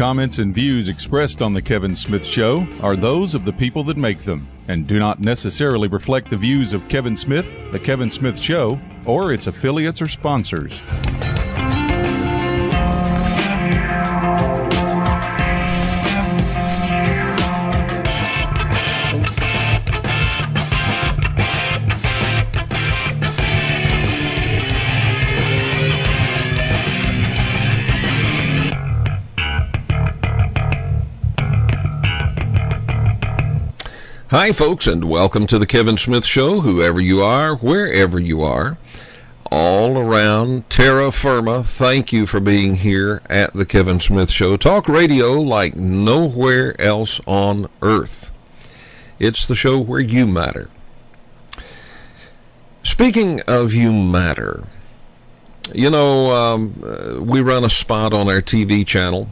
comments, and views expressed on The Kevin Smith Show are those of the people that make them and do not necessarily reflect the views of Kevin Smith, The Kevin Smith Show, or its affiliates or sponsors. Hi, folks, and welcome to the Kevin Smith Show, whoever you are, wherever you are, all around terra firma. Thank you for being here at the Kevin Smith Show. Talk radio like nowhere else on earth. It's the show where you matter. Speaking of you matter, you know, we run a spot on our TV channel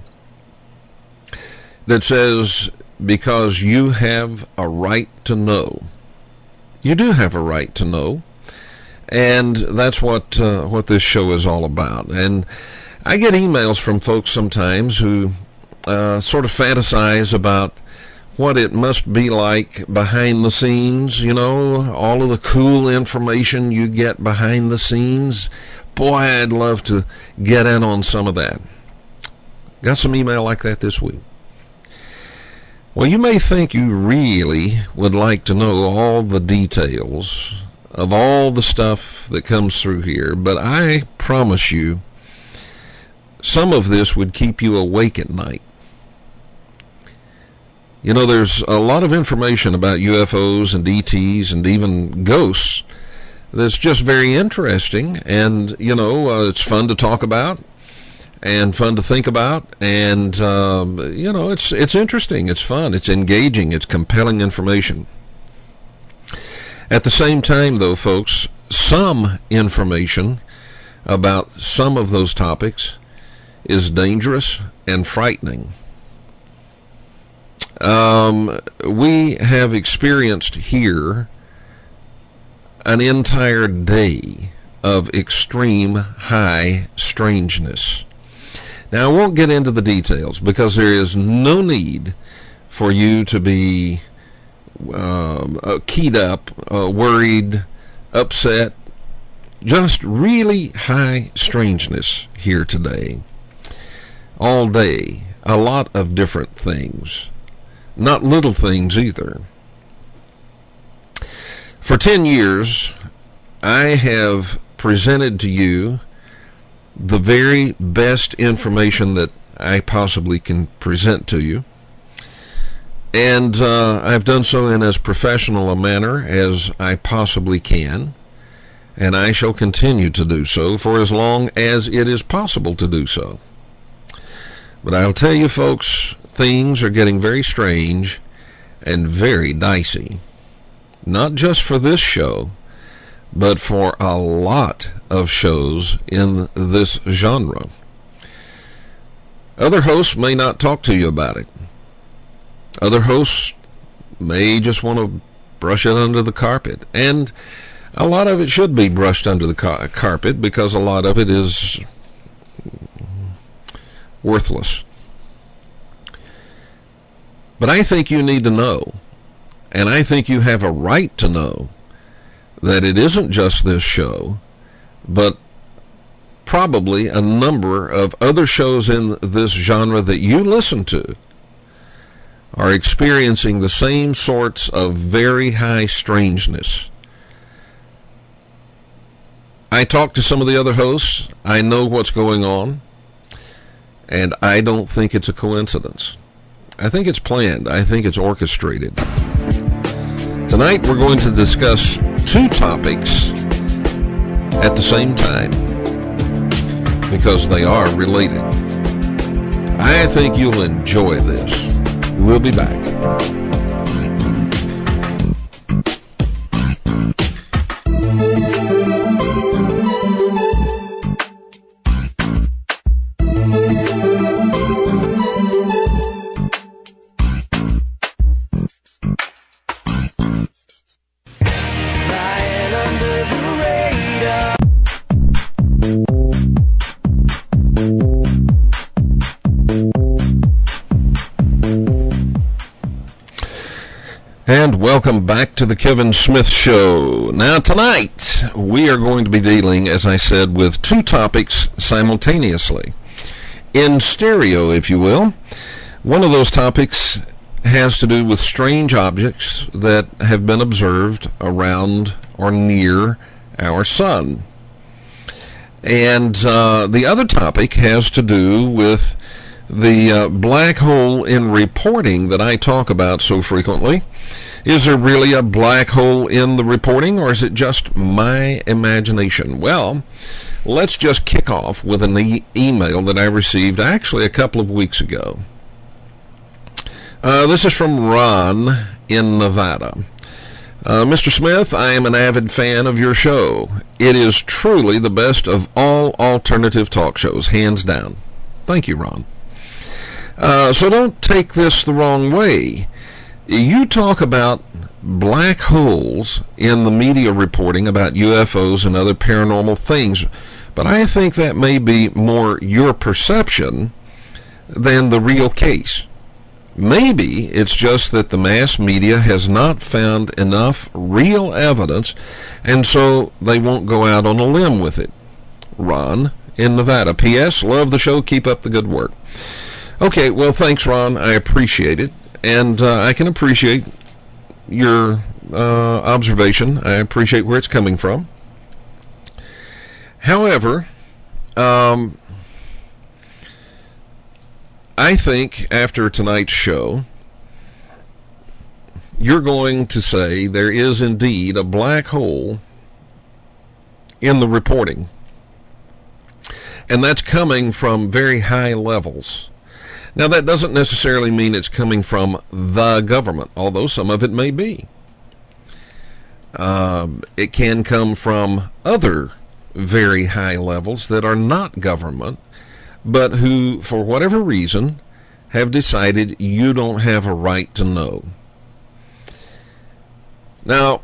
that says, because you have a right to know. You do have a right to know, and that's what this show is all about. And I get emails from folks sometimes who sort of fantasize about what it must be like behind the scenes, you know, all of the cool information you get behind the scenes. Boy, I'd love to get in on some of that. Got some email like that this week. Well, you may think you really would like to know all the details of all the stuff that comes through here, but I promise you, some of this would keep you awake at night. You know, there's a lot of information about UFOs and ETs and even ghosts that's just very interesting, and, you know, it's fun to talk about and fun to think about, and you know, it's interesting, it's fun, it's engaging, it's compelling information. At the same time, though, folks, some information about some of those topics is dangerous and frightening. We have experienced here an entire day of extreme high strangeness. Now, I won't get into the details because there is no need for you to be keyed up, worried, upset. Just really high strangeness here today. All day. A lot of different things. Not little things either. For 10 years, I have presented to you the very best information that I possibly can present to you. And I've done so in as professional a manner as I possibly can. And I shall continue to do so for as long as it is possible to do so. But I'll tell you, folks, things are getting very strange and very dicey. Not just for this show, but for a lot of shows in this genre. Other hosts may not talk to you about it. Other hosts may just want to brush it under the carpet. And a lot of it should be brushed under the carpet because a lot of it is worthless. But I think you need to know, and I think you have a right to know, that it isn't just this show, but probably a number of other shows in this genre that you listen to are experiencing the same sorts of very high strangeness. I talk to some of the other hosts. I know what's going on, and I don't think it's a coincidence. I think it's planned. I think it's orchestrated. Tonight we're going to discuss two topics at the same time because they are related. I think you'll enjoy this. We'll be back. welcome back to the Kevin Smith Show. Now tonight we are going to be dealing, as I said, with two topics simultaneously. In stereo, if you will. One of those topics has to do with strange objects that have been observed around or near our sun. And the other topic has to do with the black hole in reporting that I talk about so frequently. Is there really a black hole in the reporting, or is it just my imagination? Well, let's just kick off with an email that I received actually a couple of weeks ago. This is from Ron in Nevada. Mr. Smith, I am an avid fan of your show. It is truly the best of all alternative talk shows, hands down. Thank you, Ron. So don't take this the wrong way. You talk about black holes in the media reporting about UFOs and other paranormal things, but I think that may be more your perception than the real case. Maybe it's just that the mass media has not found enough real evidence, and so they won't go out on a limb with it. Ron in Nevada. P.S. Love the show. Keep up the good work. Okay, well, thanks, Ron. I appreciate it. And I can appreciate your observation. I appreciate where it's coming from. However, I think after tonight's show, you're going to say there is indeed a black hole in the reporting. And that's coming from very high levels. Now, that doesn't necessarily mean it's coming from the government, although some of it may be. It can come from other very high levels that are not government, but who, for whatever reason, have decided you don't have a right to know. Now,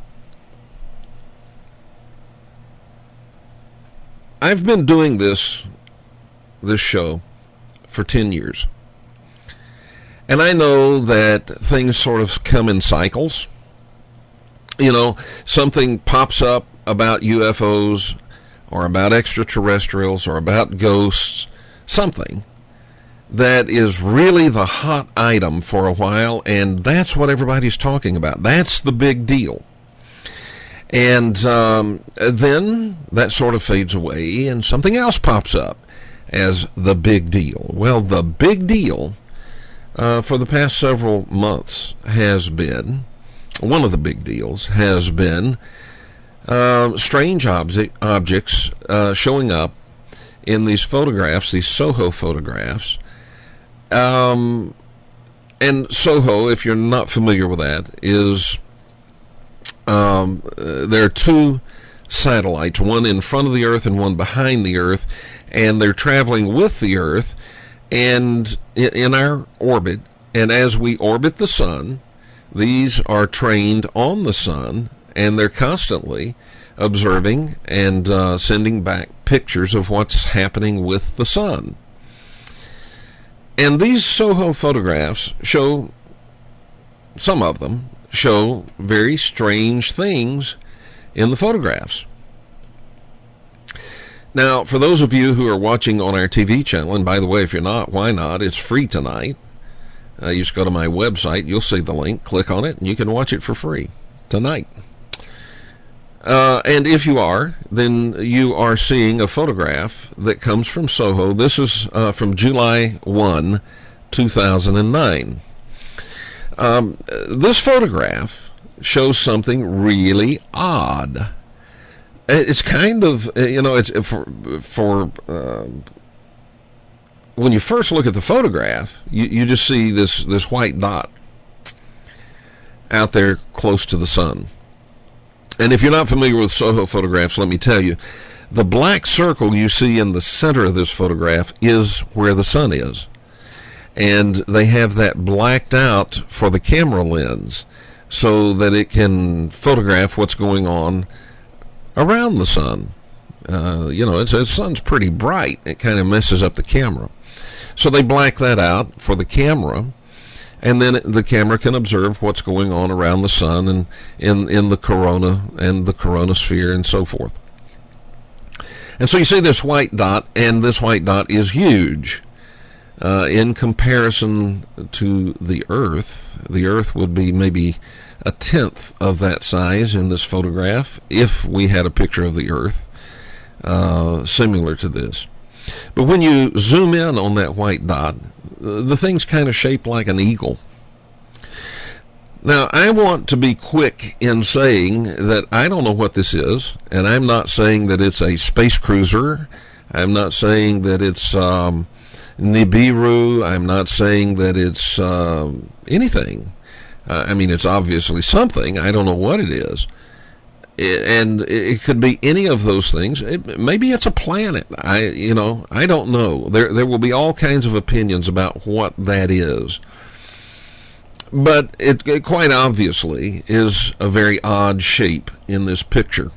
I've been doing this show for 10 years. And I know that things sort of come in cycles. You know, something pops up about UFOs or about extraterrestrials or about ghosts, something that is really the hot item for a while, and that's what everybody's talking about. That's the big deal. And then that sort of fades away, and something else pops up as the big deal. Well, the big deal for the past several months has been, one of the big deals has been strange objects showing up in these photographs, these SOHO photographs. And SOHO, if you're not familiar with that, is there are two satellites, one in front of the Earth and one behind the Earth, and they're traveling with the Earth and in our orbit, and as we orbit the sun, these are trained on the sun, and they're constantly observing and sending back pictures of what's happening with the sun. And these SOHO photographs show, some of them show very strange things in the photographs. Now, for those of you who are watching on our TV channel, and by the way, if you're not, why not? It's free tonight. You just go to my website, you'll see the link, click on it, and you can watch it for free tonight. And if you are, then you are seeing a photograph that comes from SOHO. This is from July 1, 2009. This photograph shows something really odd. It's kind of, it's for when you first look at the photograph, you just see this white dot out there close to the sun. And if you're not familiar with SOHO photographs, let me tell you, the black circle you see in the center of this photograph is where the sun is. And they have that blacked out for the camera lens so that it can photograph what's going on around the sun. The sun's pretty bright. It kind of messes up the camera. So they black that out for the camera, and then the camera can observe what's going on around the sun and in the corona and the coronosphere and so forth. And so you see this white dot, and this white dot is huge. In comparison to the Earth would be maybe a tenth of that size in this photograph if we had a picture of the Earth similar to this. But when you zoom in on that white dot, the thing's kind of shaped like an eagle. Now, I want to be quick in saying that I don't know what this is, and I'm not saying that it's a space cruiser. I'm not saying that it's Nibiru. I'm not saying that it's anything. I mean, it's obviously something. I don't know what it is. And it could be any of those things. Maybe it's a planet. I don't know. There will be all kinds of opinions about what that is. But it quite obviously is a very odd shape in this picture.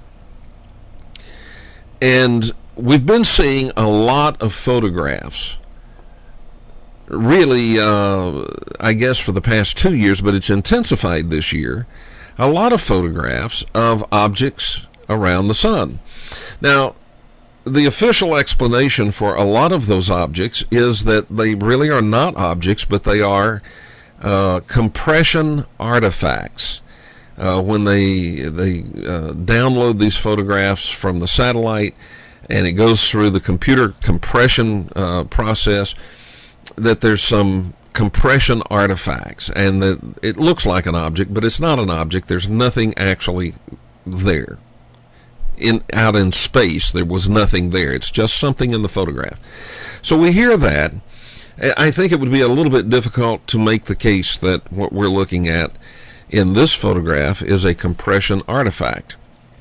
And we've been seeing a lot of photographs, really, I guess for the past 2 years, but it's intensified this year, a lot of photographs of objects around the sun. Now, the official explanation for a lot of those objects is that they really are not objects, but they are compression artifacts. When they download these photographs from the satellite and it goes through the computer compression process, that there's some compression artifacts, and that it looks like an object, but it's not an object. There's nothing actually there. Out in space, there was nothing there. It's just something in the photograph. So we hear that. I think it would be a little bit difficult to make the case that what we're looking at in this photograph is a compression artifact.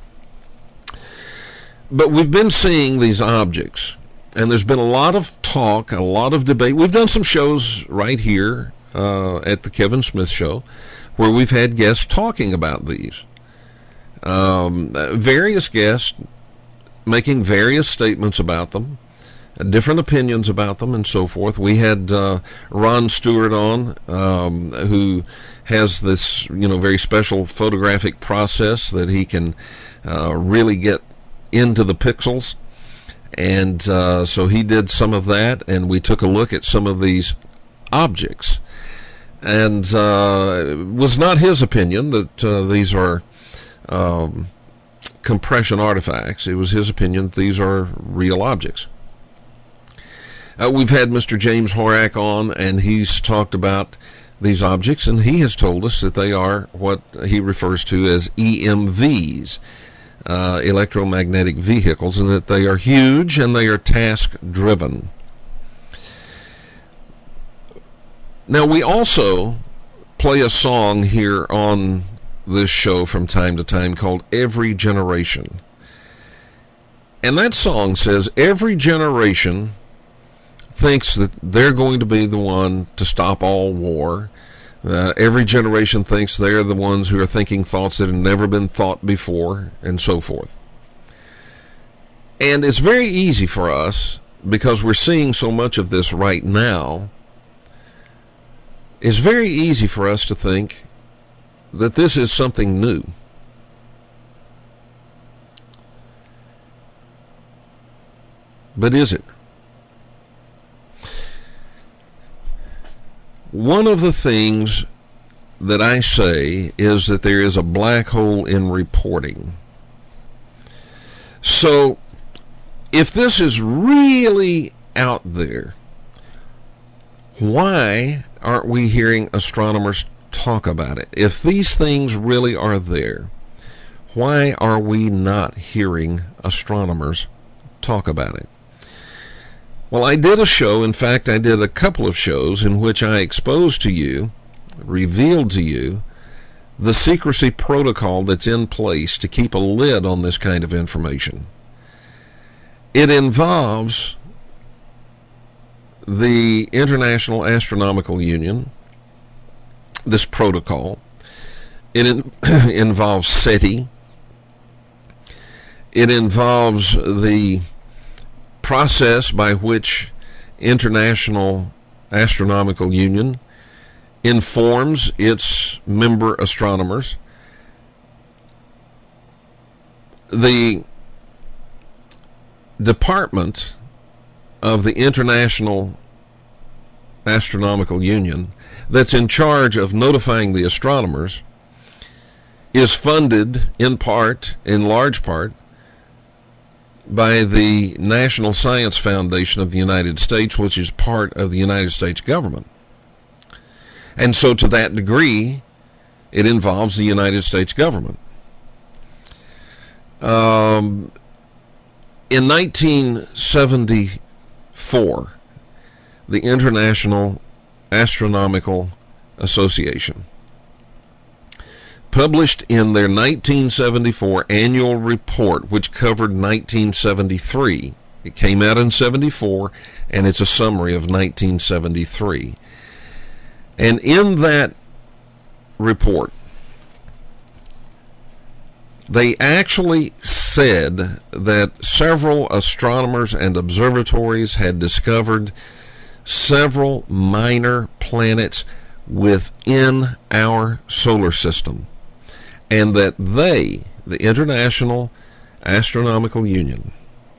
But we've been seeing these objects, and there's been a lot of talk, a lot of debate. We've done some shows right here at the Kevin Smith Show where we've had guests talking about these. Various guests making various statements about them, different opinions about them, and so forth. We had Ron Stewart on, who has this very special photographic process that he can really get into the pixels. And so he did some of that, and we took a look at some of these objects. And it was not his opinion that these are compression artifacts. It was his opinion that these are real objects. We've had Mr. James Horak on, and he's talked about these objects, and he has told us that they are what he refers to as EMVs. Electromagnetic vehicles, and that they are huge and they are task driven. Now, we also play a song here on this show from time to time called Every Generation. And that song says every generation thinks that they're going to be the one to stop all war. Every generation thinks they're the ones who are thinking thoughts that have never been thought before, and so forth. And it's very easy for us, because we're seeing so much of this right now, it's very easy for us to think that this is something new. But is it? One of the things that I say is that there is a black hole in reporting. So, if this is really out there, why aren't we hearing astronomers talk about it? If these things really are there, why are we not hearing astronomers talk about it? Well, I did a show, in fact, I did a couple of shows in which I exposed to you, revealed to you, the secrecy protocol that's in place to keep a lid on this kind of information. It involves the International Astronomical Union, this protocol. It involves SETI. It involves the process by which International Astronomical Union informs its member astronomers. The department of the International Astronomical Union that's in charge of notifying the astronomers is funded in large part, by the National Science Foundation of the United States, which is part of the United States government. And so to that degree, it involves the United States government. In 1974, the International Astronomical Association published in their 1974 annual report, which covered 1973. It came out in 74, and it's a summary of 1973. And in that report, they actually said that several astronomers and observatories had discovered several minor planets within our solar system, and that they, the International Astronomical Union,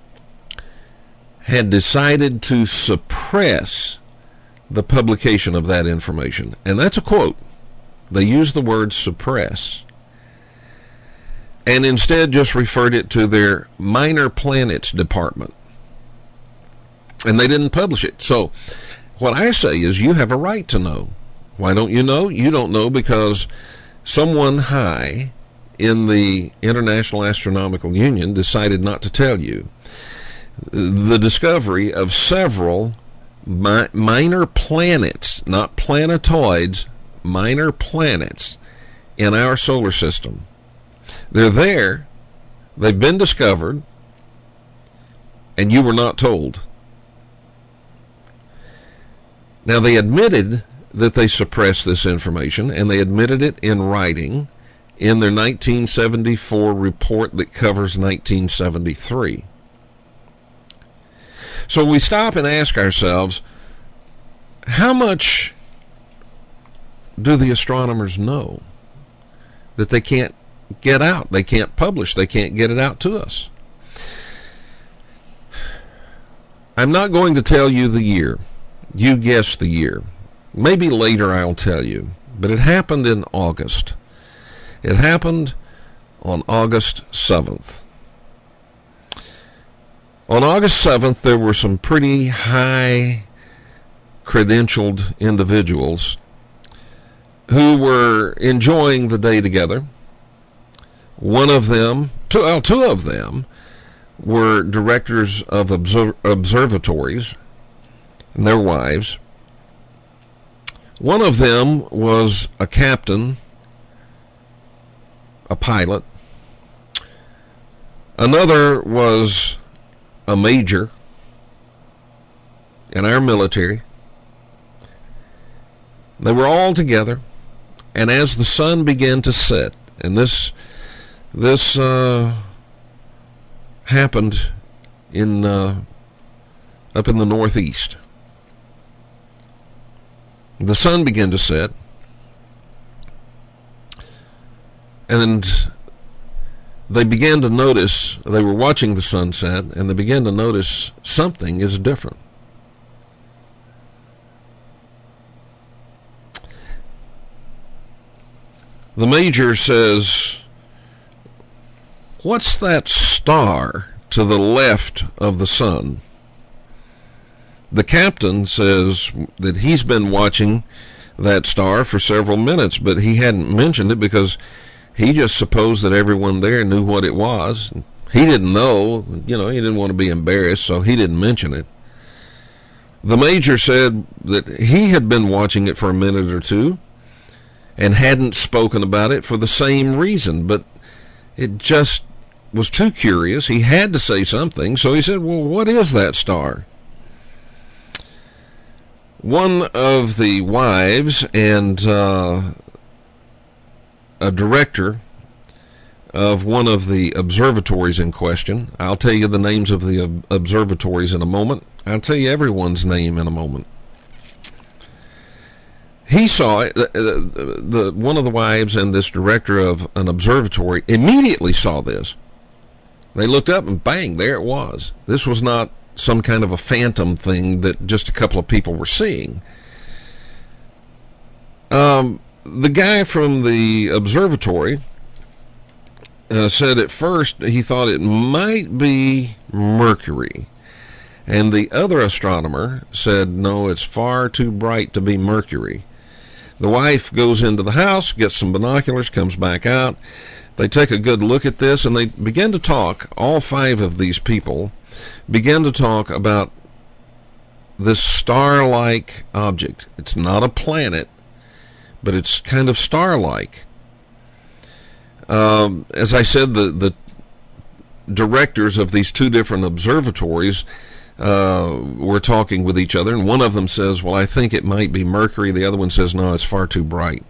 had decided to suppress the publication of that information. And that's a quote. They used the word suppress, and instead just referred it to their minor planets department. And they didn't publish it. So what I say is, you have a right to know. Why don't you know? You don't know because someone high in the International Astronomical Union decided not to tell you. The discovery of several minor planets, not planetoids, minor planets in our solar system. They're there, they've been discovered, and you were not told. Now, they admitted that they suppressed this information, and they admitted it in writing in their 1974 report that covers 1973. So we stop and ask ourselves, how much do the astronomers know that they can't get out? They can't publish. They can't get it out to us. I'm not going to tell you the year. You guess the year. Maybe later I'll tell you. But it happened in August. It happened on August 7th. On August 7th, there were some pretty high credentialed individuals who were enjoying the day together. One of them, two of them, were directors of observatories and their wives. One of them was a captain, a pilot. Another was a major in our military. They were all together, and as the sun began to set, and this happened in up in the Northeast. The sun began to set, and they began to notice, they were watching the sunset, and they began to notice something is different. The major says, "What's that star to the left of the sun?" The captain says that he's been watching that star for several minutes, but he hadn't mentioned it because he just supposed that everyone there knew what it was. He didn't know, he didn't want to be embarrassed, so he didn't mention it. The major said that he had been watching it for a minute or two and hadn't spoken about it for the same reason, but it just was too curious. He had to say something, so he said, "Well, what is that star?" One of the wives and a director of one of the observatories in question, I'll tell you the names of the observatories in a moment. I'll tell you everyone's name in a moment. he saw it. One of the wives and this director of an observatory immediately saw this. They looked up and bang, there it was. This was not some kind of a phantom thing that just a couple of people were seeing. The guy from the observatory said at first he thought it might be Mercury. And the other astronomer said, no, it's far too bright to be Mercury. The wife goes into the house, gets some binoculars, comes back out. They take a good look at this, and they begin to talk. All 5 of these people begin to talk about this star-like object. It's not a planet, but it's kind of star-like. As I said, the directors of these 2 different observatories were talking with each other, and one of them says, well, I think it might be Mercury. The other one says, no, it's far too bright.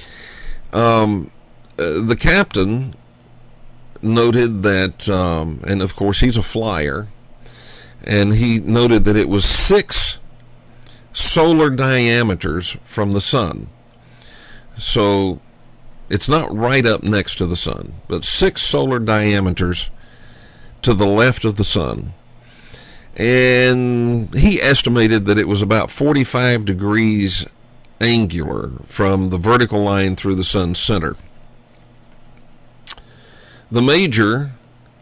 The captain noted that, and of course he's a flyer, and he noted that it was 6 solar diameters from the sun. So it's not right up next to the sun, but 6 solar diameters to the left of the sun. And he estimated that it was about 45 degrees angular from the vertical line through the sun's center. The major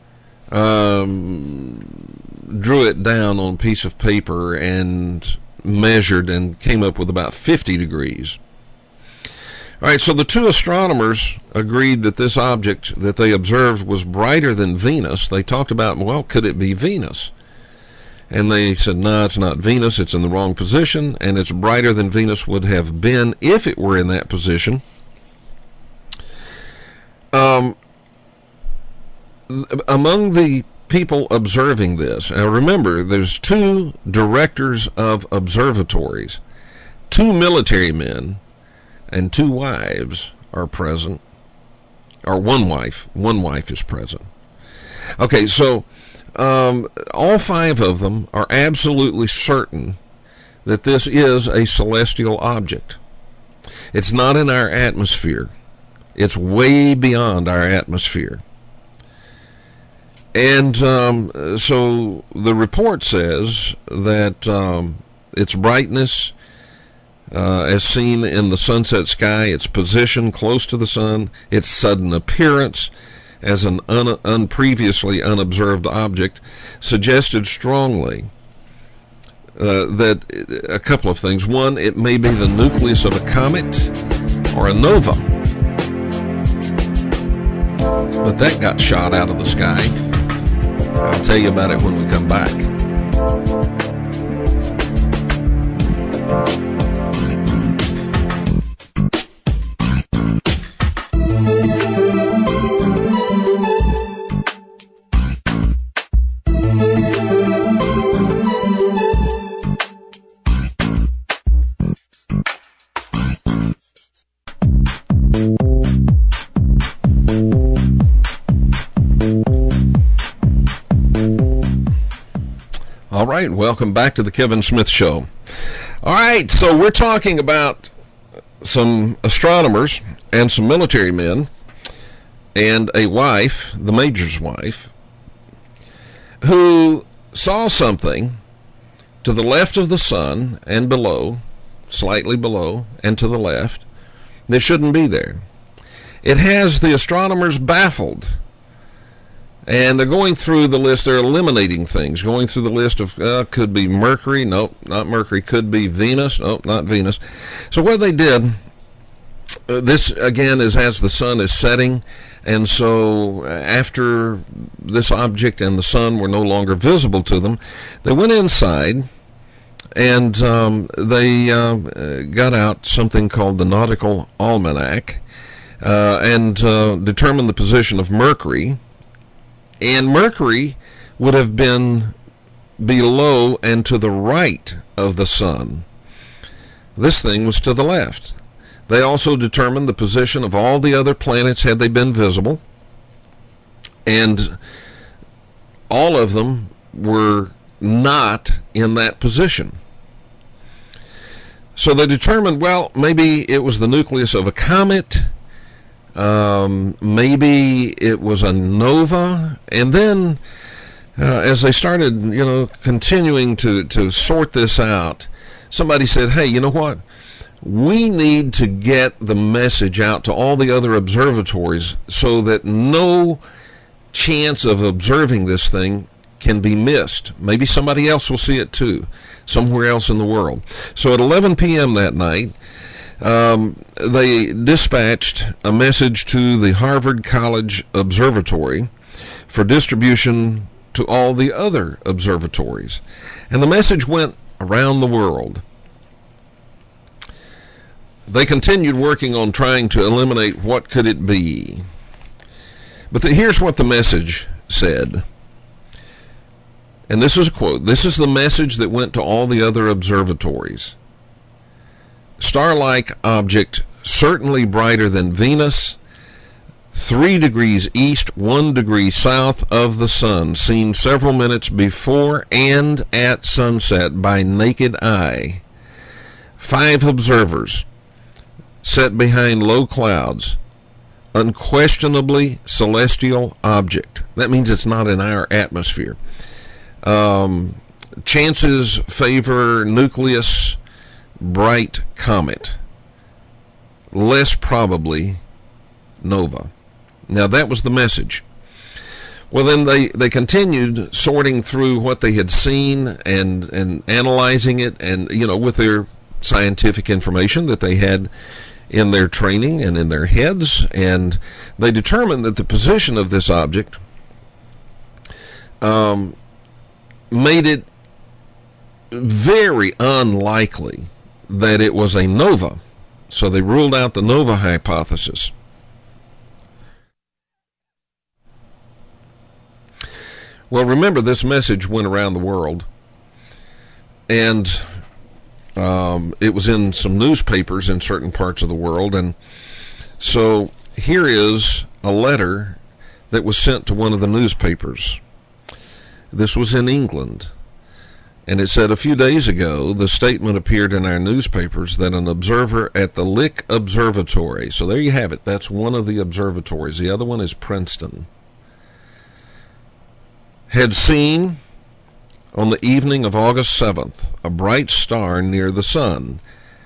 drew it down on a piece of paper and measured and came up with about 50 degrees. All right, so the 2 astronomers agreed that this object that they observed was brighter than Venus. They talked about, well, could it be Venus? And they said, no, it's not Venus. It's in the wrong position, and it's brighter than Venus would have been if it were in that position. Among the people observing this, now remember, there's 2 directors of observatories, 2 military men, and 2 wives are present, or one wife is present. Okay, so all 5 of them are absolutely certain that this is a celestial object. It's not in our atmosphere. It's way beyond our atmosphere. And so the report says that its brightness, as seen in the sunset sky, its position close to the sun, its sudden appearance as an previously unobserved object, suggested strongly that a couple of things. One, it may be the nucleus of a comet or a nova. But that got shot out of the sky. I'll tell you about it when we come back. All right, welcome back to the Kevin Smith Show. All right, so we're talking about some astronomers and some military men and a wife, the major's wife, who saw something to the left of the sun and below, slightly below, and to the left that shouldn't be there. It has the astronomers baffled. And they're going through the list. They're eliminating things, going through the list of could be Mercury. Nope, not Mercury. Could be Venus. Nope, not Venus. So what they did, this again is as the sun is setting. And so after this object and the sun were no longer visible to them, they went inside and they got out something called the Nautical Almanac and determined the position of Mercury. And Mercury would have been below and to the right of the sun. This thing was to the left. They also determined the position of all the other planets had they been visible. And all of them were not in that position. So they determined, well, maybe it was the nucleus of a comet, maybe it was a nova, and then as they started, continuing to sort this out, somebody said, hey, you know what? We need to get the message out to all the other observatories so that no chance of observing this thing can be missed. Maybe somebody else will see it too, somewhere else in the world. So at 11 p.m. that night, they dispatched a message to the Harvard College Observatory for distribution to all the other observatories. And the message went around the world. They continued working on trying to eliminate what could it be. But here's what the message said. And this is a quote. This is the message that went to all the other observatories. Star-like object, certainly brighter than Venus, 3 degrees east, 1 degree south of the sun, seen several minutes before and at sunset by naked eye. 5 observers, set behind low clouds, unquestionably celestial object. That means it's not in our atmosphere. Chances favor nucleus, bright comet. Less probably nova. Now that was the message. Well, then they continued sorting through what they had seen and analyzing it, and with their scientific information that they had in their training and in their heads, and they determined that the position of this object made it very unlikely that it was a nova. So they ruled out the nova hypothesis. Well, remember, this message went around the world, and it was in some newspapers in certain parts of the world. And so here is a letter that was sent to one of the newspapers. This was in England. And it said, a few days ago, the statement appeared in our newspapers that an observer at the Lick Observatory, so there you have it, that's one of the observatories, the other one is Princeton, had seen on the evening of August 7th a bright star near the sun,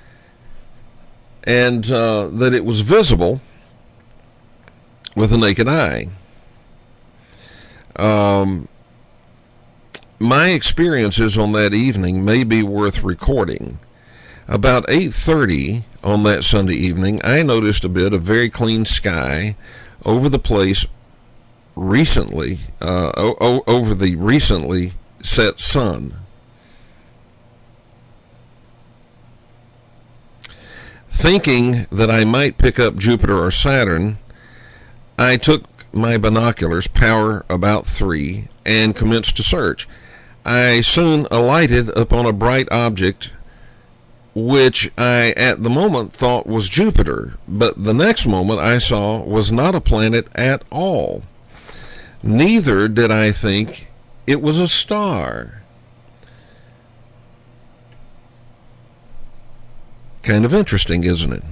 and that it was visible with the naked eye. My experiences on that evening may be worth recording. About 8:30 on that Sunday evening, I noticed a bit of very clean sky over the place recently, over the recently set sun. Thinking that I might pick up Jupiter or Saturn, I took my binoculars, power about 3, and commenced to search. I soon alighted upon a bright object which I at the moment thought was Jupiter, but the next moment I saw was not a planet at all. Neither did I think it was a star. Kind of interesting, isn't it?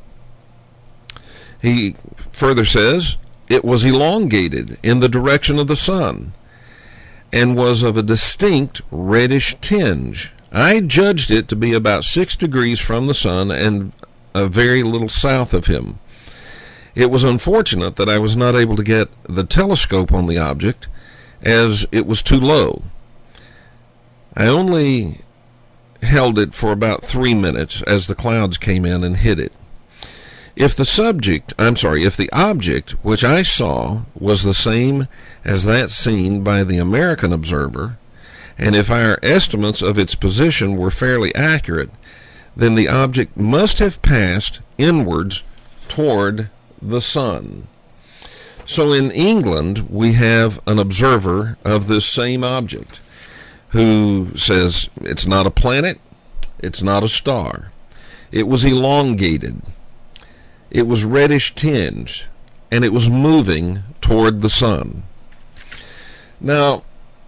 He further says, it was elongated in the direction of the sun and was of a distinct reddish tinge. I judged it to be about 6 degrees from the sun and a very little south of him. It was unfortunate that I was not able to get the telescope on the object, as it was too low. I only held it for about 3 minutes as the clouds came in and hid it. If the object which I saw was the same as that seen by the American observer, and if our estimates of its position were fairly accurate, then the object must have passed inwards toward the sun. So in England, we have an observer of this same object who says it's not a planet, it's not a star. It was elongated. It was reddish tinged, and it was moving toward the sun. Now,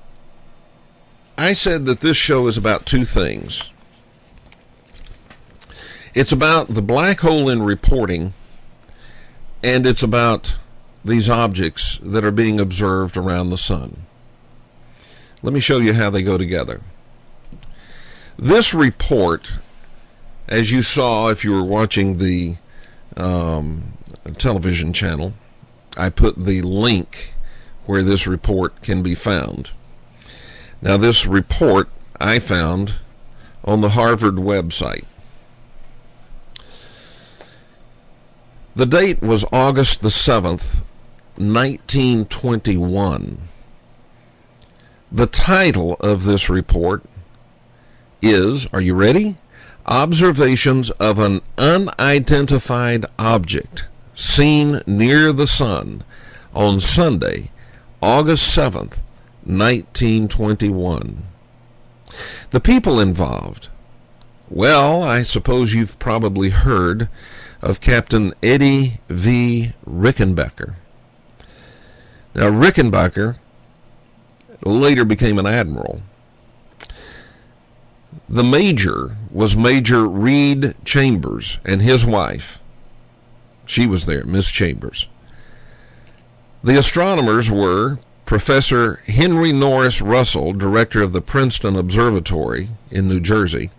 I said that this show is about two things. It's about the black hole in reporting, and it's about these objects that are being observed around the sun. Let me show you how they go together. This report, as you saw if you were watching the television channel, I put the link where this report can be found. Now, this report I found on the Harvard website. The date was August the 7th, 1921. The title of this report is, are you ready? Observations of an unidentified object seen near the sun on Sunday, August 7th, 1921. The people involved. Well, I suppose you've probably heard of Captain Eddie V. Rickenbacker. Now, Rickenbacker later became an admiral. The major was Major Reed Chambers and his wife. She was there, Miss Chambers. The astronomers were Professor Henry Norris Russell, director of the Princeton Observatory in New Jersey.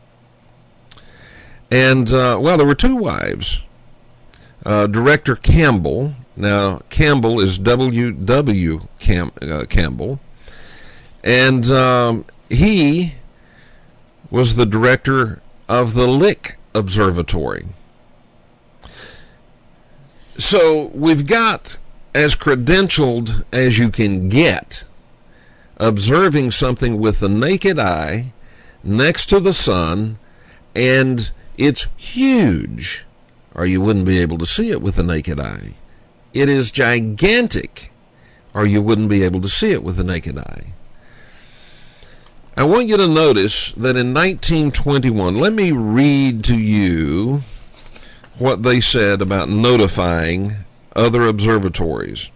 And, there were two wives. Director Campbell. Now, Campbell is W. Campbell. And he was the director of the Lick Observatory. So we've got, as credentialed as you can get, observing something with the naked eye next to the sun, and it's huge, or you wouldn't be able to see it with the naked eye. It is gigantic, or you wouldn't be able to see it with the naked eye. I want you to notice that in 1921, let me read to you what they said about notifying other observatories.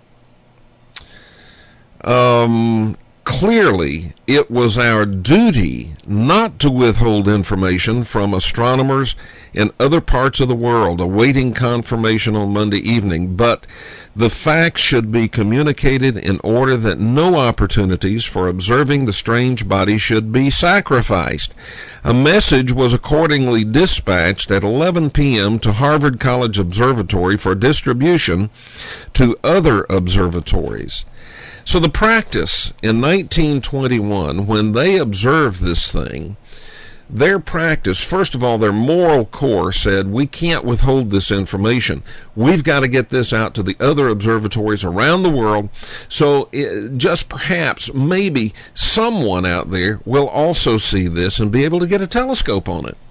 Clearly, it was our duty not to withhold information from astronomers in other parts of the world awaiting confirmation on Monday evening, but the facts should be communicated in order that no opportunities for observing the strange body should be sacrificed. A message was accordingly dispatched at 11 p.m. to Harvard College Observatory for distribution to other observatories. So the practice in 1921, when they observed this thing, their practice, first of all, their moral core said, we can't withhold this information. We've got to get this out to the other observatories around the world, so just perhaps, maybe, someone out there will also see this and be able to get a telescope on it.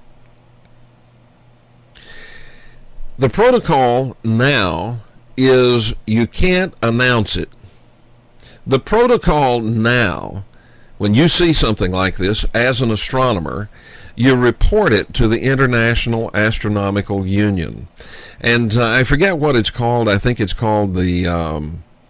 The protocol now is you can't announce it. The protocol now, when you see something like this as an astronomer, you report it to the International Astronomical Union. And I forget what it's called. I think it's called the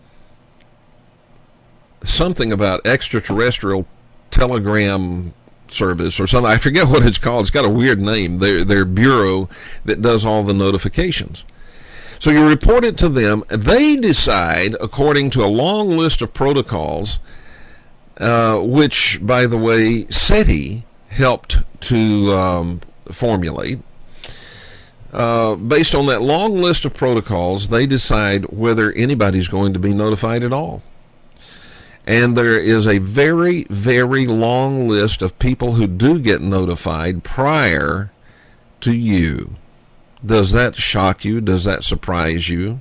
something about extraterrestrial telegram service or something. I forget what it's called. It's got a weird name. Their bureau that does all the notifications. So you report it to them. They decide, according to a long list of protocols, which, by the way, SETI helped to formulate. Based on that long list of protocols, they decide whether anybody's going to be notified at all. And there is a very, very long list of people who do get notified prior to you. Does that shock you? Does that surprise you?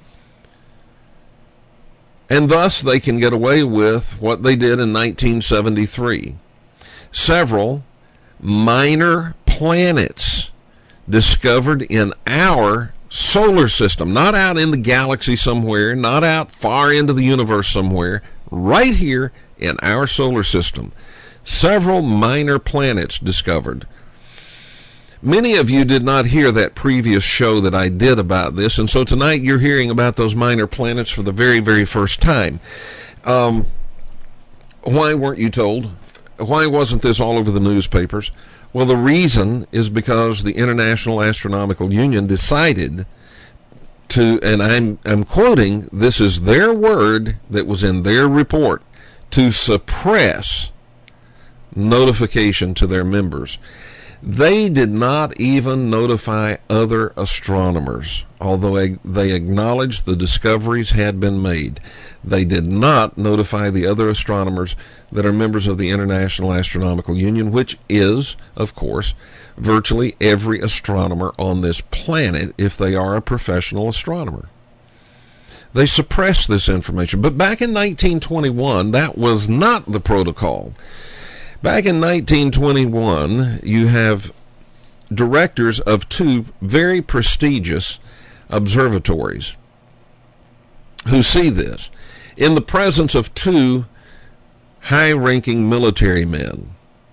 And thus they can get away with what they did in 1973. Several minor planets discovered in our solar system, not out in the galaxy somewhere, not out far into the universe somewhere, right here in our solar system. Several minor planets discovered. Many of you did not hear that previous show that I did about this, and so tonight you're hearing about those minor planets for the very, very first time. Why weren't you told? Why wasn't this all over the newspapers? Well, the reason is because the International Astronomical Union decided to, and I'm quoting, this is their word that was in their report, to suppress notification to their members. They did not even notify other astronomers, although they acknowledged the discoveries had been made. They did not notify the other astronomers that are members of the International Astronomical Union, which is, of course, virtually every astronomer on this planet if they are a professional astronomer. They suppressed this information. But back in 1921, that was not the protocol. Back in 1921, you have directors of two very prestigious observatories who see this in the presence of two high-ranking military men,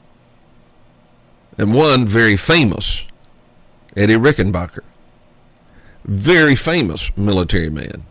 and one very famous, Eddie Rickenbacker, very famous military man.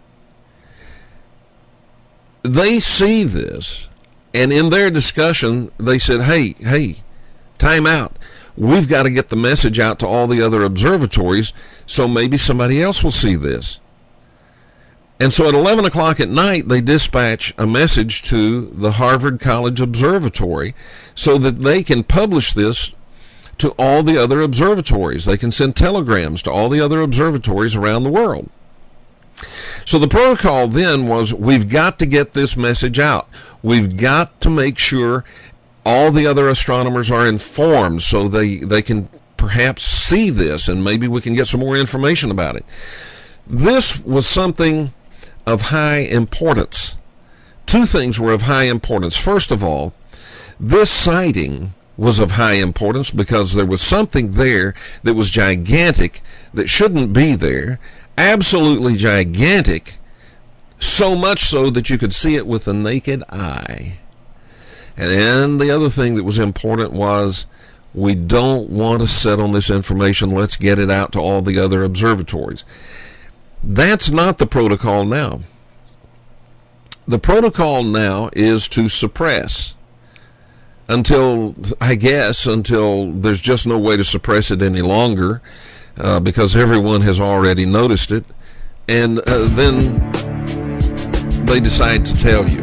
They see this, and in their discussion, they said, hey, time out. We've got to get the message out to all the other observatories so maybe somebody else will see this. And so at 11 o'clock at night, they dispatch a message to the Harvard College Observatory so that they can publish this to all the other observatories. They can send telegrams to all the other observatories around the world. So the protocol then was, we've got to get this message out. We've got to make sure all the other astronomers are informed so they can perhaps see this, and maybe we can get some more information about it. This was something of high importance. Two things were of high importance. First of all, this sighting was of high importance because there was something there that was gigantic that shouldn't be there, absolutely gigantic, so much so that you could see it with the naked eye. And then the other thing that was important was, we don't want to sit on this information, let's get it out to all the other observatories. That's not the protocol now. The protocol now is to suppress until there's just no way to suppress it any longer, because everyone has already noticed it, and then they decide to tell you.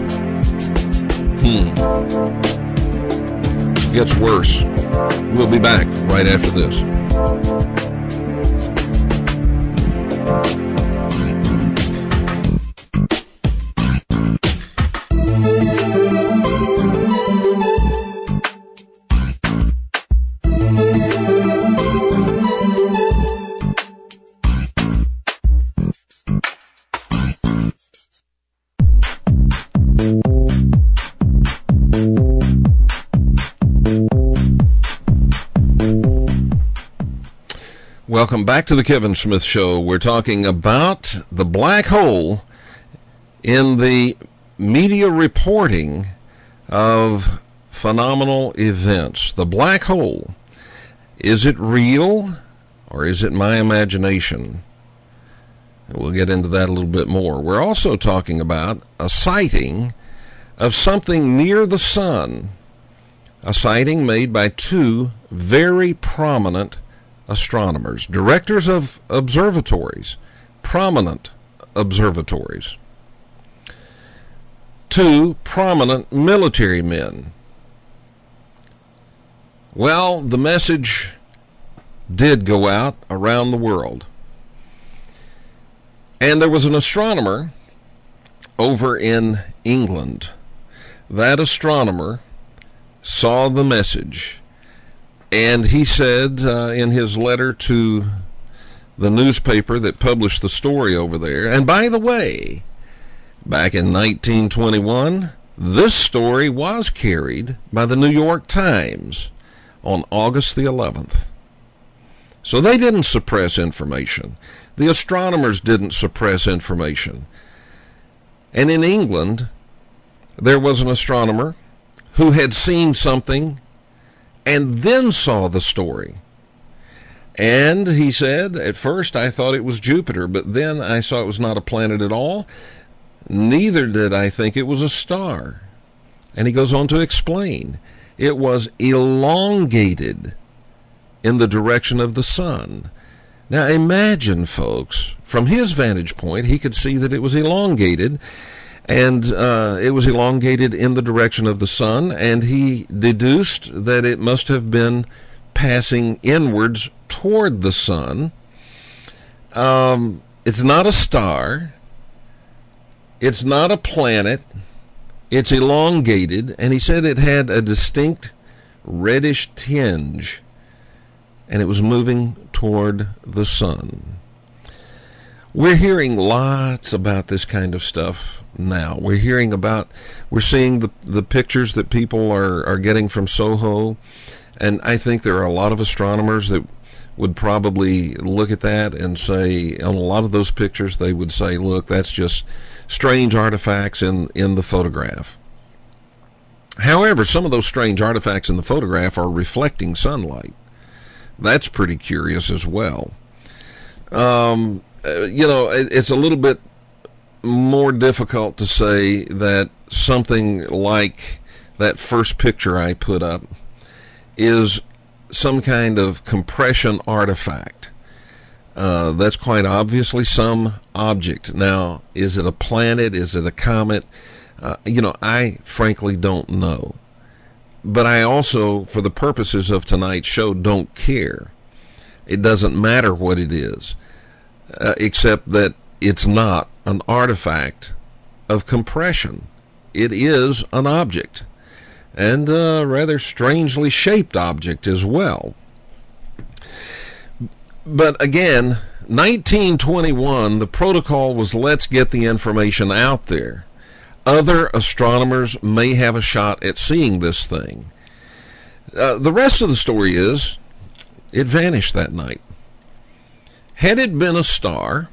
Gets worse. We'll be back right after this. Welcome back to the Kevin Smith Show. We're talking about the black hole in the media reporting of phenomenal events. The black hole, is it real or is it my imagination? We'll get into that a little bit more. We're also talking about a sighting of something near the sun, a sighting made by two very prominent astronomers, directors of observatories, prominent observatories, two prominent military men. Well, the message did go out around the world. And there was an astronomer over in England. That astronomer saw the message, and he said in his letter to the newspaper that published the story over there, and by the way, back in 1921, this story was carried by the New York Times on August the 11th. So they didn't suppress information. The astronomers didn't suppress information. And in England, there was an astronomer who had seen something and then saw the story. And he said, at first I thought it was Jupiter, but then I saw it was not a planet at all. Neither did I think it was a star. And he goes on to explain it was elongated in the direction of the sun. Now imagine, folks, from his vantage point, he could see that it was elongated, and it was elongated in the direction of the sun, and he deduced that it must have been passing inwards toward the sun. It's not a star. It's not a planet. It's elongated, and he said it had a distinct reddish tinge, and it was moving toward the sun. We're hearing lots about this kind of stuff now. We're seeing the pictures that people are getting from SOHO, and I think there are a lot of astronomers that would probably look at that and say, on a lot of those pictures, they would say, look, that's just strange artifacts in the photograph. However, some of those strange artifacts in the photograph are reflecting sunlight. That's pretty curious as well. It's a little bit more difficult to say that something like that first picture I put up is some kind of compression artifact. That's quite obviously some object. Now, is it a planet? Is it a comet? I frankly don't know. But I also, for the purposes of tonight's show, don't care. It doesn't matter what it is, except that it's not an artifact of compression. It is an object, and a rather strangely shaped object as well. But again, 1921, the protocol was, let's get the information out there. Other astronomers may have a shot at seeing this thing. The rest of the story is, it vanished that night. Had it been a star,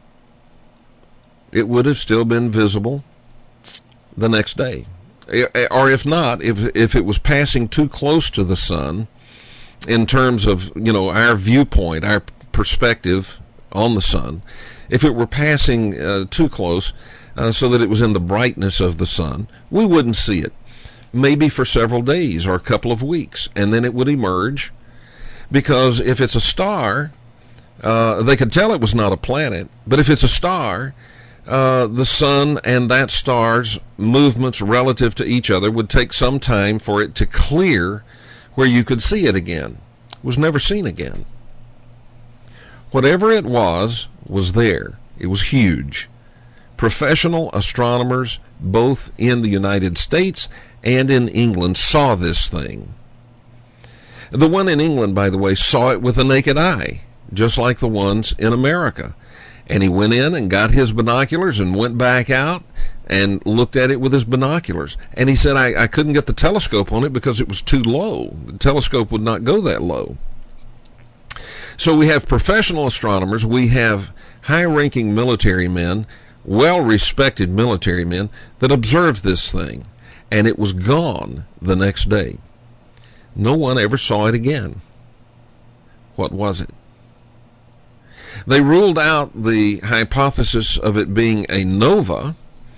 it would have still been visible the next day. Or if not, if it was passing too close to the sun, in terms of, our viewpoint, our perspective on the sun, if it were passing too close, so that it was in the brightness of the sun, we wouldn't see it. Maybe for several days or a couple of weeks, and then it would emerge. Because if it's a star, they could tell it was not a planet, but if it's a star, the sun and that star's movements relative to each other would take some time for it to clear where you could see it again. It was never seen again. Whatever it was there. It was huge. Professional astronomers, both in the United States and in England, saw this thing. The one in England, by the way, saw it with the naked eye, just like the ones in America. And he went in and got his binoculars and went back out and looked at it with his binoculars. And he said, I couldn't get the telescope on it because it was too low. The telescope would not go that low. So we have professional astronomers, we have high-ranking military men, well-respected military men that observed this thing, and it was gone the next day. No one ever saw it again. What was it? They ruled out the hypothesis of it being a nova,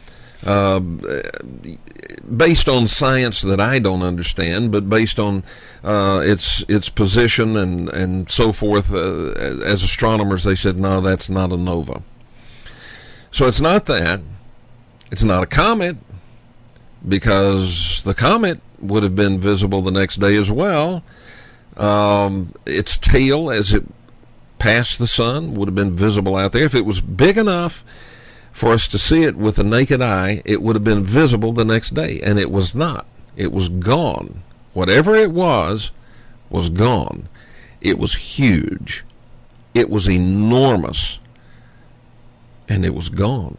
based on science that I don't understand, but based on its position and so forth. As astronomers, they said, no, that's not a nova. So it's not that. It's not a comet, because the comet would have been visible the next day as well. Its tail, as it passed the sun, would have been visible out there. If it was big enough for us to see it with the naked eye, it would have been visible the next day, and it was not. It was gone. Whatever it was gone. It was huge. It was enormous. And it was gone.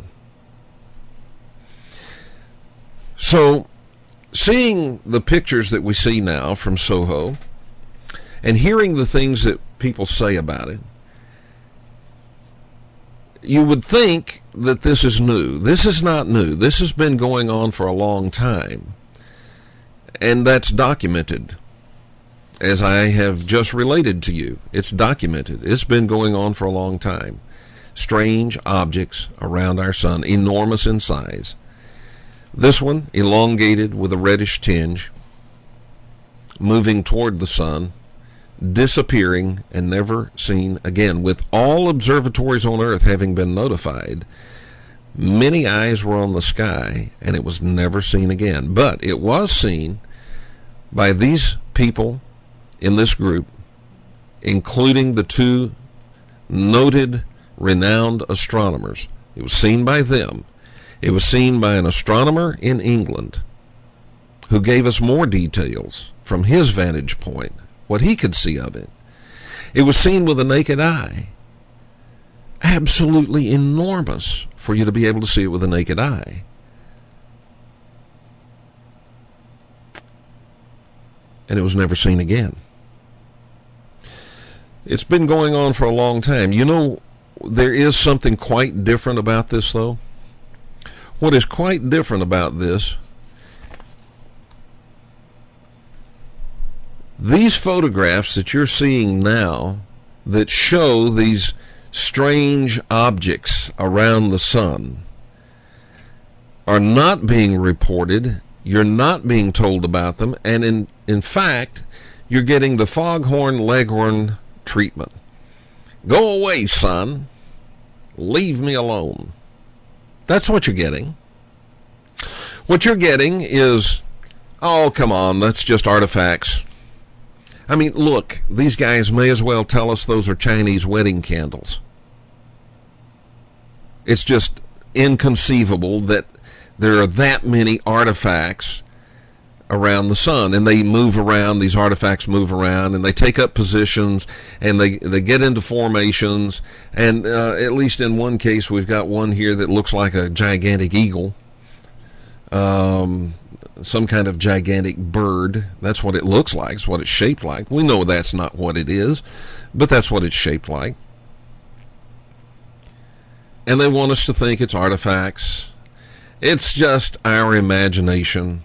So, seeing the pictures that we see now from SOHO, and hearing the things that people say about it, you would think that this is new. This is not new. This has been going on for a long time. And that's documented. As I have just related to you, it's documented. It's been going on for a long time. Strange objects around our sun, enormous in size. This one, elongated with a reddish tinge, moving toward the sun, disappearing and never seen again. With all observatories on Earth having been notified, many eyes were on the sky, and it was never seen again. But it was seen by these people in this group, including the two noted, renowned astronomers. It was seen by them. It was seen by an astronomer in England who gave us more details from his vantage point, what he could see of it. It was seen with the naked eye. Absolutely enormous for you to be able to see it with the naked eye. And it was never seen again. It's been going on for a long time. You know, there is something quite different about this, though. What is quite different about this, these photographs that you're seeing now that show these strange objects around the sun are not being reported. You're not being told about them, and in fact, you're getting the foghorn leghorn treatment. Go away, son. Leave me alone. That's what you're getting. What you're getting is, oh, come on, that's just artifacts. I mean, look, these guys may as well tell us those are Chinese wedding candles. It's just inconceivable that there are that many artifacts around the sun, and they move around, these artifacts move around, and they take up positions, and they get into formations, and at least in one case, we've got one here that looks like a gigantic eagle, some kind of gigantic bird. That's what it looks like. It's what it's shaped like. We know that's not what it is, but that's what it's shaped like. And they want us to think it's artifacts. It's just our imagination.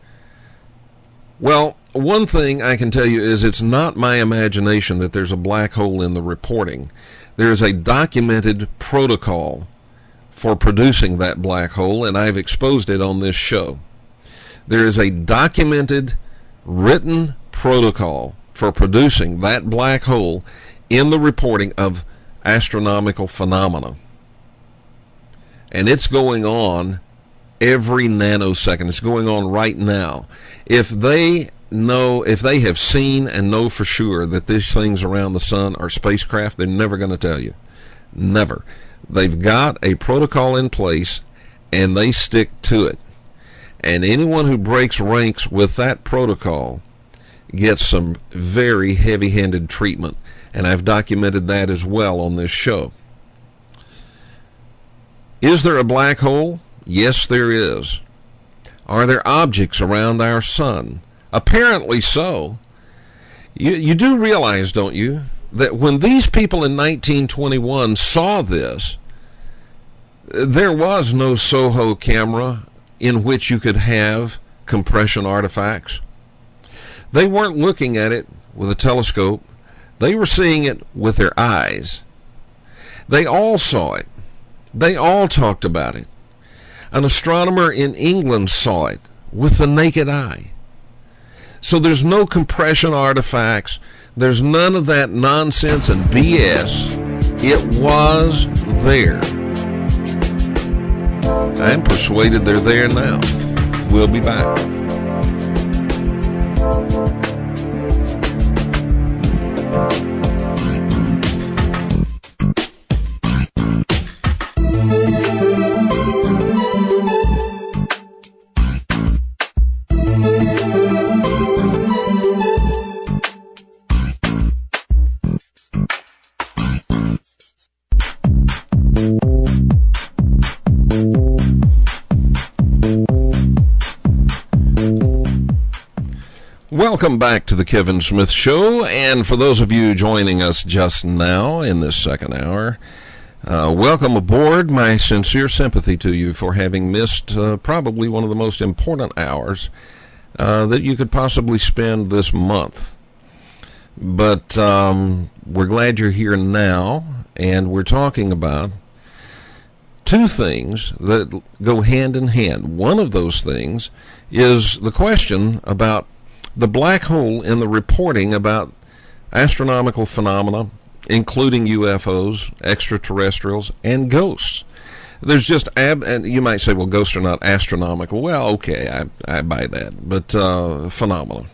Well, one thing I can tell you is it's not my imagination that there's a black hole in the reporting. There is a documented protocol for producing that black hole, and I've exposed it on this show. There is a documented, written protocol for producing that black hole in the reporting of astronomical phenomena. And it's going on every nanosecond. It's going on right now. If they have seen and know for sure that these things around the sun are spacecraft, they're never going to tell you. Never. They've got a protocol in place, and they stick to it. And anyone who breaks ranks with that protocol gets some very heavy-handed treatment. And I've documented that as well on this show. Is there a black hole? Yes, there is. Are there objects around our sun? Apparently so. You do realize, don't you, that when these people in 1921 saw this, there was no SOHO camera in which you could have compression artifacts. They weren't looking at it with a telescope. They were seeing it with their eyes. They all saw it. They all talked about it. An astronomer in England saw it with the naked eye. So there's no compression artifacts. There's none of that nonsense and BS. It was there. I'm persuaded they're there now. We'll be back. Welcome back to the Kevin Smith Show, and for those of you joining us just now in this second hour, welcome aboard. My sincere sympathy to you for having missed probably one of the most important hours that you could possibly spend this month. But we're glad you're here now, and we're talking about two things that go hand in hand. One of those things is the question about the black hole in the reporting about astronomical phenomena, including UFOs, extraterrestrials, and ghosts. There's just, and you might say, well, ghosts are not astronomical. Well, okay, I buy that, but phenomena.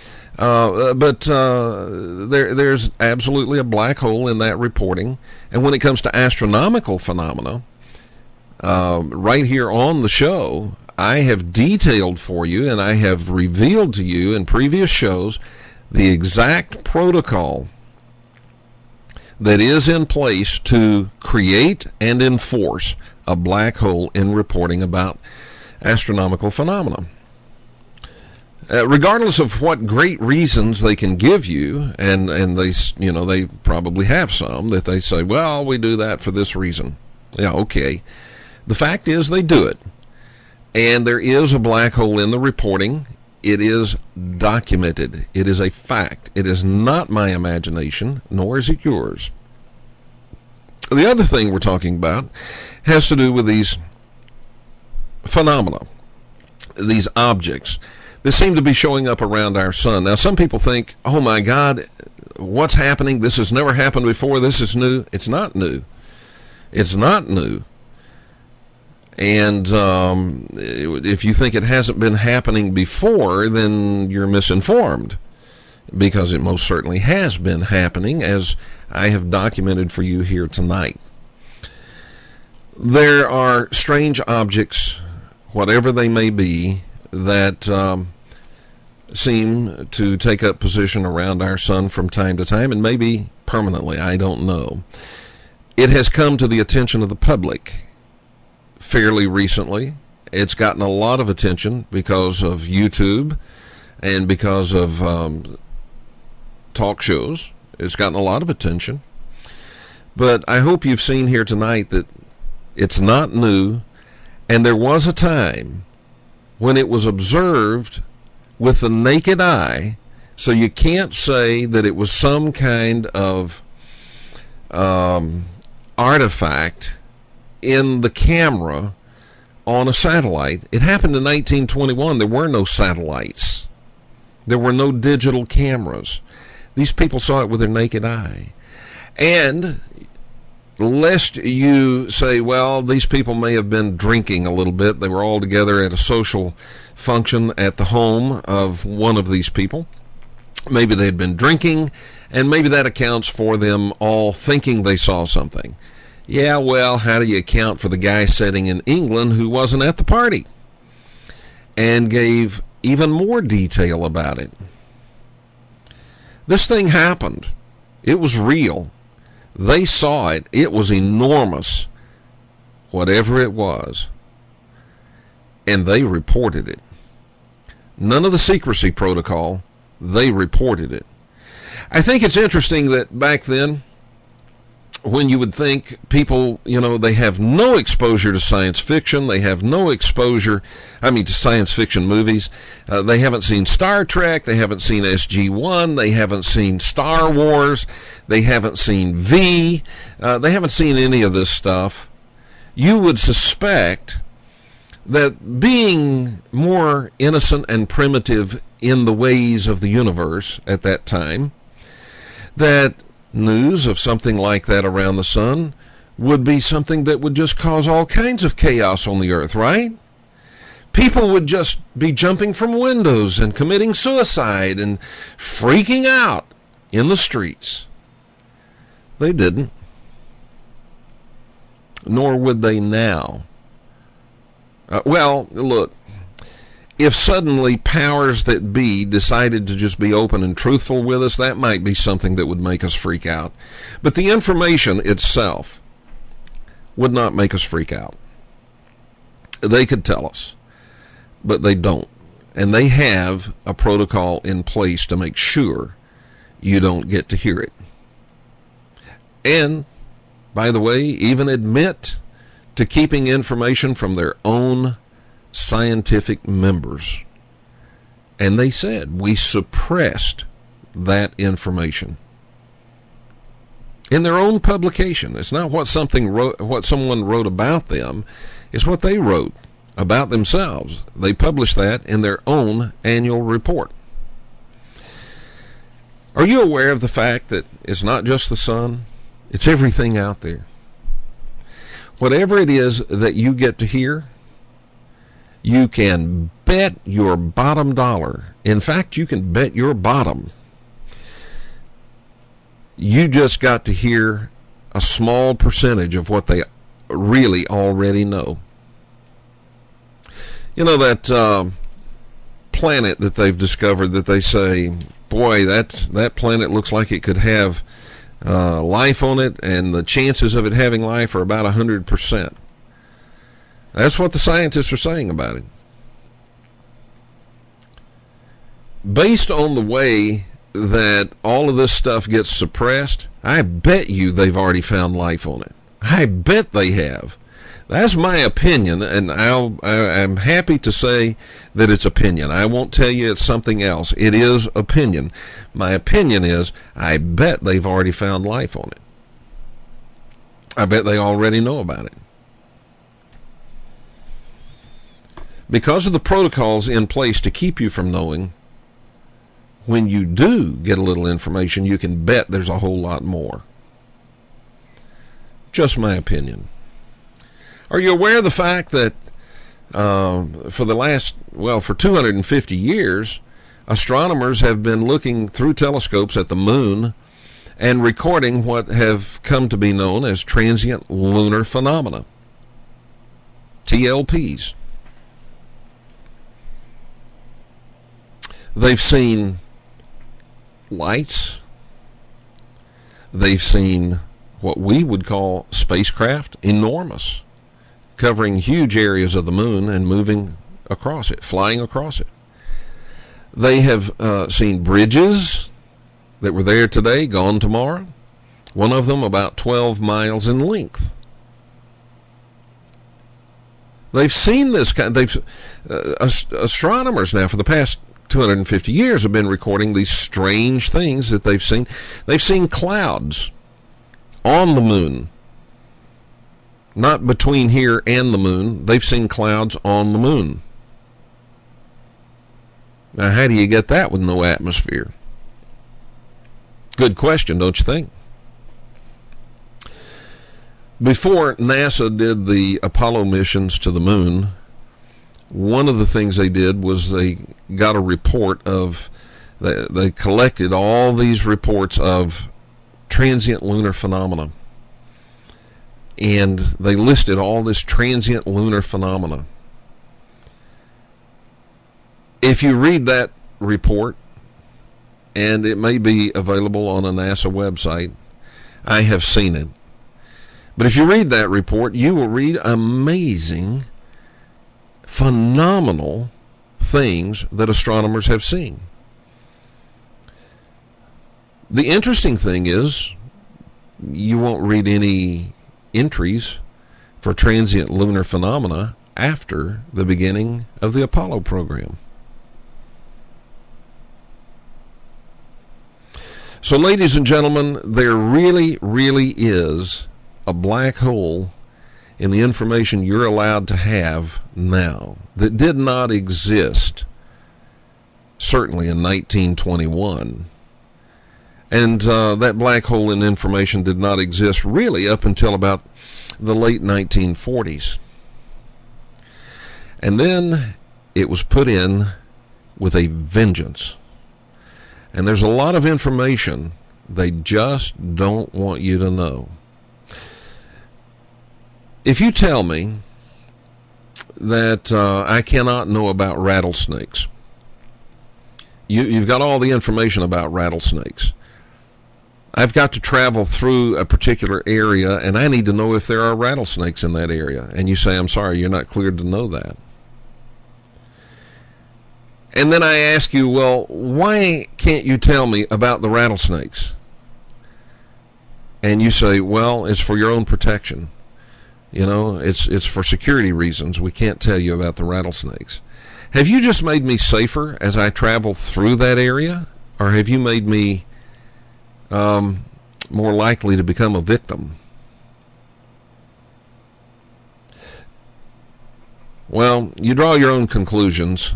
There's absolutely a black hole in that reporting. And when it comes to astronomical phenomena, right here on the show, I have detailed for you and I have revealed to you in previous shows the exact protocol that is in place to create and enforce a black hole in reporting about astronomical phenomena. Regardless of what great reasons they can give you, and they probably have some that they say, well, we do that for this reason. Yeah, okay. The fact is they do it. And there is a black hole in the reporting. It is documented. It is a fact. It is not my imagination, nor is it yours. The other thing we're talking about has to do with these phenomena, these objects that seem to be showing up around our sun. Now, some people think, oh my God, what's happening? This has never happened before. This is new. It's not new. It's not new. And if you think it hasn't been happening before, then you're misinformed, because it most certainly has been happening, as I have documented for you here tonight. There are strange objects, whatever they may be, that seem to take up position around our sun from time to time, and maybe permanently, I don't know. It has come to the attention of the public fairly recently. It's gotten a lot of attention because of YouTube and because of talk shows. It's gotten a lot of attention. But I hope you've seen here tonight that it's not new, and there was a time when it was observed with the naked eye, so you can't say that it was some kind of artifact in the camera on a satellite. It happened in 1921. There were no satellites. There were no digital cameras. These people saw it with their naked eye. And lest you say, well, these people may have been drinking a little bit. They were all together at a social function at the home of one of these people. Maybe they had been drinking, and maybe that accounts for them all thinking they saw something. Yeah, well, how do you account for the guy sitting in England who wasn't at the party and gave even more detail about it? This thing happened. It was real. They saw it. It was enormous, whatever it was, and they reported it. None of the secrecy protocol. They reported it. I think it's interesting that back then, when you would think people, they have no exposure to science fiction, they have no exposure, to science fiction movies, they haven't seen Star Trek, they haven't seen SG-1, they haven't seen Star Wars, they haven't seen V, they haven't seen any of this stuff. You would suspect that being more innocent and primitive in the ways of the universe at that time, that news of something like that around the sun would be something that would just cause all kinds of chaos on the earth, right? People would just be jumping from windows and committing suicide and freaking out in the streets. They didn't. Nor would they now. Well, look, if suddenly powers that be decided to just be open and truthful with us, that might be something that would make us freak out. But the information itself would not make us freak out. They could tell us, but they don't. And they have a protocol in place to make sure you don't get to hear it. And, by the way, even admit to keeping information from their own scientific members. And they said, we suppressed that information. in their own publication. It's not what someone wrote about them. It's what they wrote about themselves. They publish that in their own annual report. Are you aware of the fact that it's not just the sun? It's everything out there. Whatever it is that you get to hear, you can bet your bottom dollar. In fact, you can bet your bottom. You just got to hear a small percentage of what they really already know. You know that planet that they've discovered that they say, boy, that planet looks like it could have life on it, and the chances of it having life are about 100%. That's what the scientists are saying about it. Based on the way that all of this stuff gets suppressed, I bet you they've already found life on it. I bet they have. That's my opinion, and I'm happy to say that it's opinion. I won't tell you it's something else. It is opinion. My opinion is I bet they've already found life on it. I bet they already know about it. Because of the protocols in place to keep you from knowing, when you do get a little information, you can bet there's a whole lot more. Just my opinion. Are you aware of the fact that for 250 years, astronomers have been looking through telescopes at the moon and recording what have come to be known as transient lunar phenomena, TLPs. They've seen lights. They've seen what we would call spacecraft, enormous, covering huge areas of the moon and moving across it, flying across it. They have seen bridges that were there today, gone tomorrow. One of them about 12 miles in length. They've seen this kind. Astronomers now for the past 250 years have been recording these strange things that they've seen. They've seen clouds on the moon. Not between here and the moon. They've seen clouds on the moon. Now, how do you get that with no atmosphere? Good question, don't you think? Before NASA did the Apollo missions to the moon, one of the things they did was they got a report of, they collected all these reports of transient lunar phenomena. And they listed all this transient lunar phenomena. If you read that report, and it may be available on a NASA website, I have seen it. But if you read that report, you will read amazing, phenomenal things that astronomers have seen. The interesting thing is, you won't read any entries for transient lunar phenomena after the beginning of the Apollo program. So, ladies and gentlemen, there really, really is a black hole in the information you're allowed to have now that did not exist, certainly in 1921. And that black hole in information did not exist really up until about the late 1940s. And then it was put in with a vengeance. And there's a lot of information they just don't want you to know. If you tell me that I cannot know about rattlesnakes, you've got all the information about rattlesnakes. I've got to travel through a particular area, and I need to know if there are rattlesnakes in that area. And you say, I'm sorry, you're not cleared to know that. And then I ask you, well, why can't you tell me about the rattlesnakes? And you say, well, it's for your own protection. You know, it's for security reasons. We can't tell you about the rattlesnakes. Have you just made me safer as I travel through that area? Or have you made me more likely to become a victim? Well, you draw your own conclusions.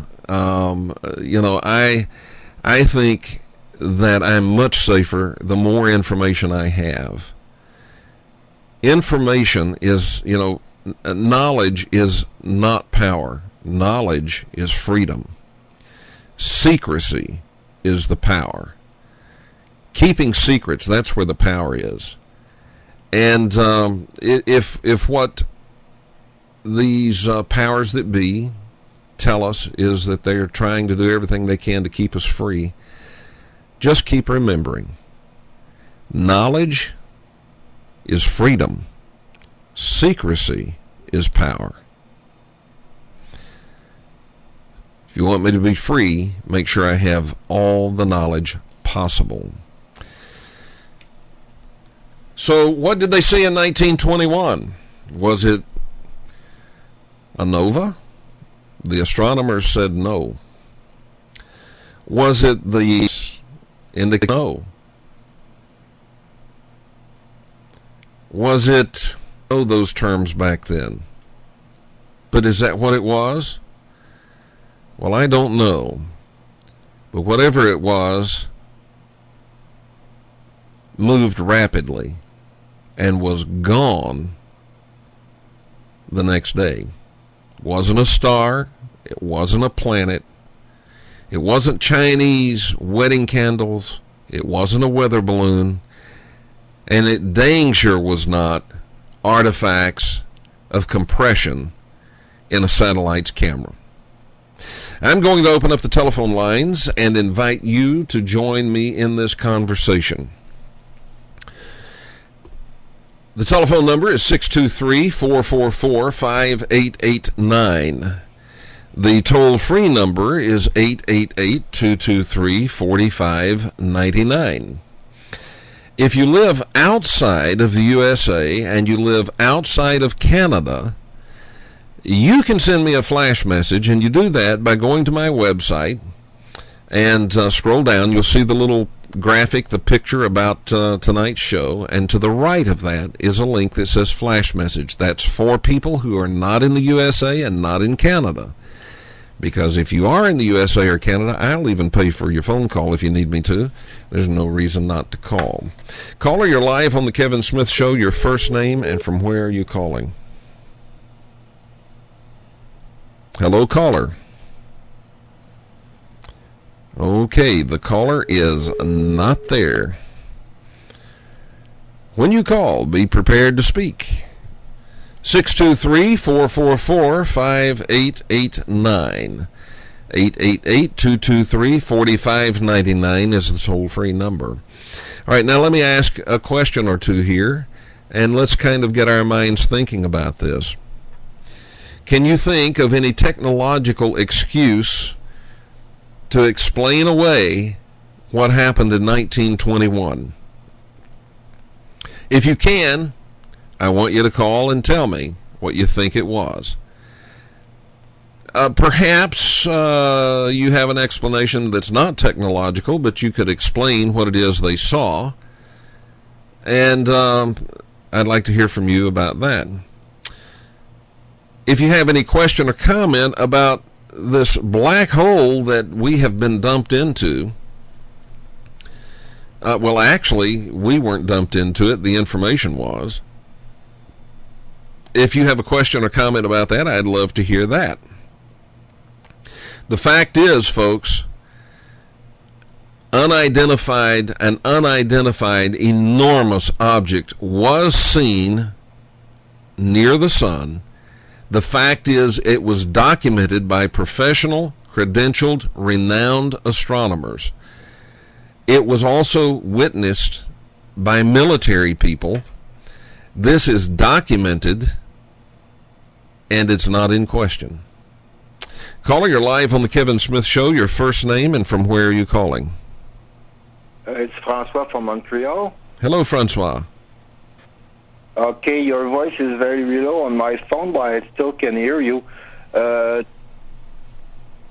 I think that I'm much safer the more information I have. Information is, knowledge is not power. Knowledge is freedom. Secrecy is the power. Keeping secrets, that's where the power is. And if what these powers that be tell us is that they're trying to do everything they can to keep us free, just keep remembering, knowledge is freedom. Secrecy is power. If you want me to be free, make sure I have all the knowledge possible. So what did they see in 1921? Was it a nova? The astronomers said no. Was it the indicator? No. Was it those terms back then? But is that what it was? Well, I don't know. But whatever it was moved rapidly and was gone the next day. It wasn't a star. It wasn't a planet. It wasn't Chinese wedding candles. It wasn't a weather balloon. And it dang sure was not artifacts of compression in a satellite's camera. I'm going to open up the telephone lines and invite you to join me in this conversation. The telephone number is 623-444-5889. The toll-free number is 888-223-4599. If you live outside of the USA and you live outside of Canada, you can send me a flash message, and you do that by going to my website and scroll down. You'll see the little graphic, the picture about tonight's show, and to the right of that is a link that says flash message. That's for people who are not in the USA and not in Canada. Because if you are in the USA or Canada, I'll even pay for your phone call if you need me to. There's no reason not to call. Caller, you're live on the Kevin Smith Show. Your first name and from where are you calling? Hello, caller. Okay, the caller is not there. When you call, be prepared to speak. 623-444-5889. 888-223-4599 is the toll-free number. All right, now let me ask a question or two here, and let's kind of get our minds thinking about this. Can you think of any technological excuse to explain away what happened in 1921? If you can, I want you to call and tell me what you think it was. Perhaps you have an explanation that's not technological, but you could explain what it is they saw. And I'd like to hear from you about that. If you have any question or comment about this black hole that we have been dumped into, well, actually, we weren't dumped into it. The information was. If you have a question or comment about that, I'd love to hear that. The fact is, folks, an unidentified enormous object was seen near the sun. The fact is, it was documented by professional, credentialed, renowned astronomers. It was also witnessed by military people. This is documented, and it's not in question. Caller, you're live on the Kevin Smith Show. Your first name and from where are you calling? It's Francois from Montreal. Hello, Francois. Okay, your voice is very low on my phone, but I still can hear you. Two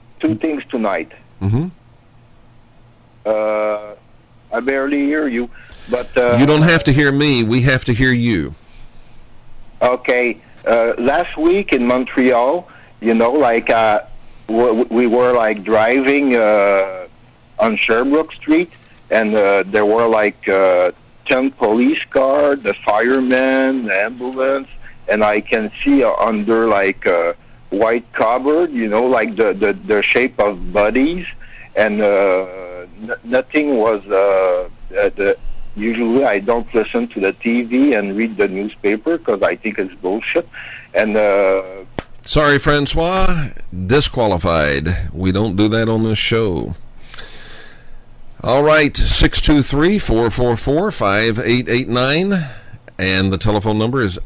things tonight. Mm-hmm. I barely hear you. But you don't have to hear me. We have to hear you. Okay. Last week in Montreal, you know, like we were like driving on Sherbrooke Street, and there were like 10 police cars, the firemen, the ambulance, and I can see under like a white cupboard, you know, like the shape of bodies, and nothing was. Usually I don't listen to the TV and read the newspaper because I think it's bullshit. And sorry, Francois, disqualified. We don't do that on this show. All right, 623-444-5889, and the telephone number is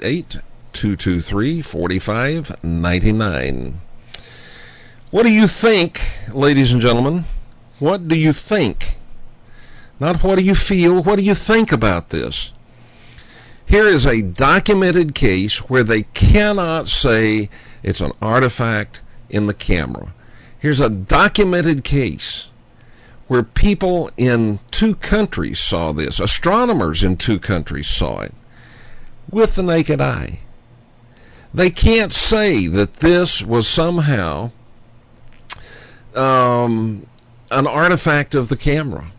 888-223-4599. What do you think, ladies and gentlemen? What do you think? Not what do you feel, what do you think about this? Here is a documented case where they cannot say it's an artifact in the camera. Here's a documented case where people in 2 countries saw this. Astronomers in 2 countries saw it with the naked eye. They can't say that this was somehow an artifact of the camera.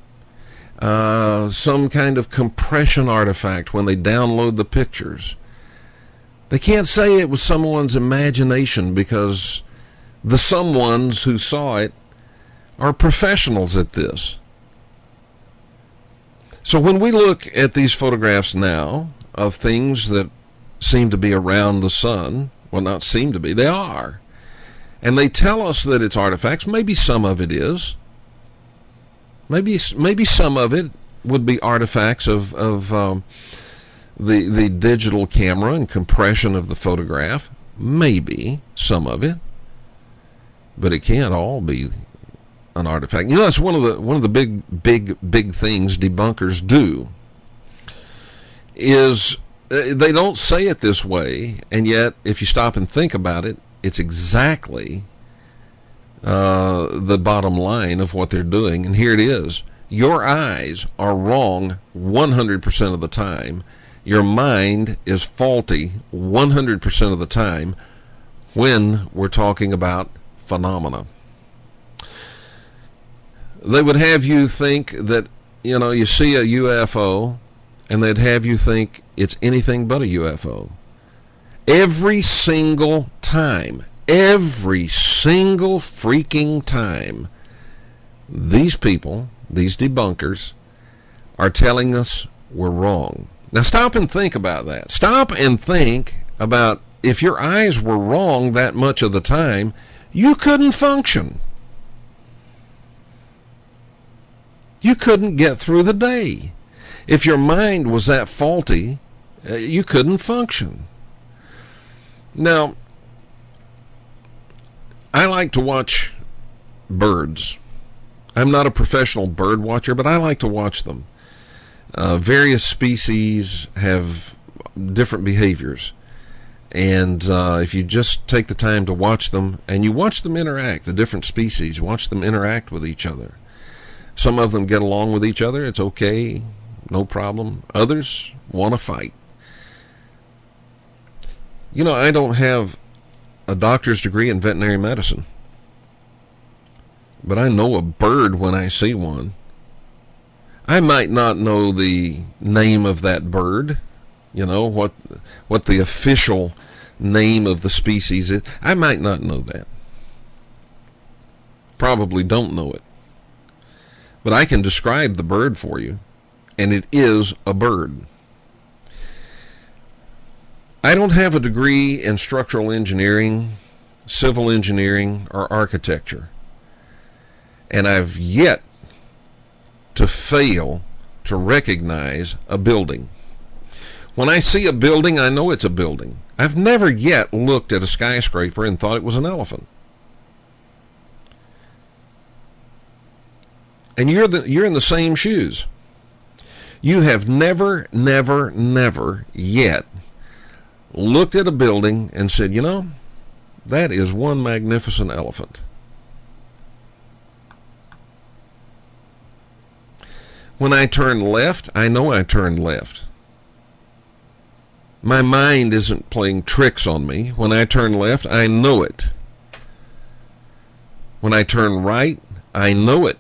Some kind of compression artifact when they download the pictures. They can't say it was someone's imagination because the someones who saw it are professionals at this. So when we look at these photographs now of things that seem to be around the sun, well, not seem to be, they are. And they tell us that it's artifacts. Maybe some of it is. Maybe some of it would be artifacts of the digital camera and compression of the photograph. Maybe some of it, but it can't all be an artifact. You know, that's one of the big things debunkers do. Is they don't say it this way, and yet if you stop and think about it, it's exactly the bottom line of what they're doing. And here it is. Your eyes are wrong 100% of the time. Your mind is faulty 100% of the time when we're talking about phenomena. They would have you think that, you know, you see a UFO, and they'd have you think it's anything but a UFO. Every single time, every single freaking time, these people, these debunkers, are telling us we're wrong. Now stop and think about that. Stop and think about if your eyes were wrong that much of the time, you couldn't function. You couldn't get through the day. If your mind was that faulty, you couldn't function. Now, I like to watch birds. I'm not a professional bird watcher, but I like to watch them. Various species have different behaviors. And if you just take the time to watch them, and you watch them interact, the different species, watch them interact with each other. Some of them get along with each other. It's okay, no problem. Others want to fight. You know, I don't have a doctor's degree in veterinary medicine, but I know a bird when I see one. I might not know the name of that bird, you know, what the official name of the species is. I might not know that. Probably don't know it. But I can describe the bird for you, and it is a bird. I don't have a degree in structural engineering, civil engineering, or architecture. And I've yet to fail to recognize a building. When I see a building, I know it's a building. I've never yet looked at a skyscraper and thought it was an elephant. And you're in the same shoes. You have never yet looked at a building and said, you know, that is one magnificent elephant. When I turn left, I know I turned left. My mind isn't playing tricks on me. When I turn left, I know it. When I turn right, I know it.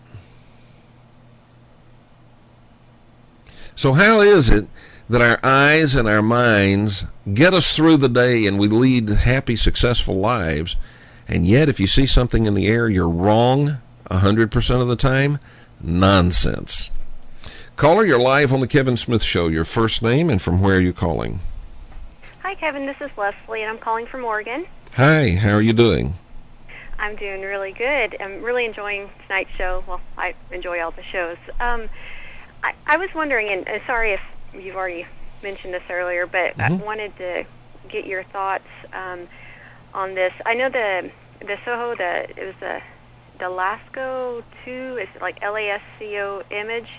So how is it that our eyes and our minds get us through the day and we lead happy, successful lives, and yet if you see something in the air, you're wrong 100% of the time? Nonsense. Caller, you're live on the Kevin Smith Show. Your first name and from where are you calling? Hi, Kevin. This is Leslie, and I'm calling from Oregon. Hi, how are you doing? I'm doing really good. I'm really enjoying tonight's show. Well, I enjoy all the shows. I was wondering, and sorry if you've already mentioned this earlier, but I wanted to get your thoughts on this. I know the Soho, it was the Lasco 2, is like LASCO image.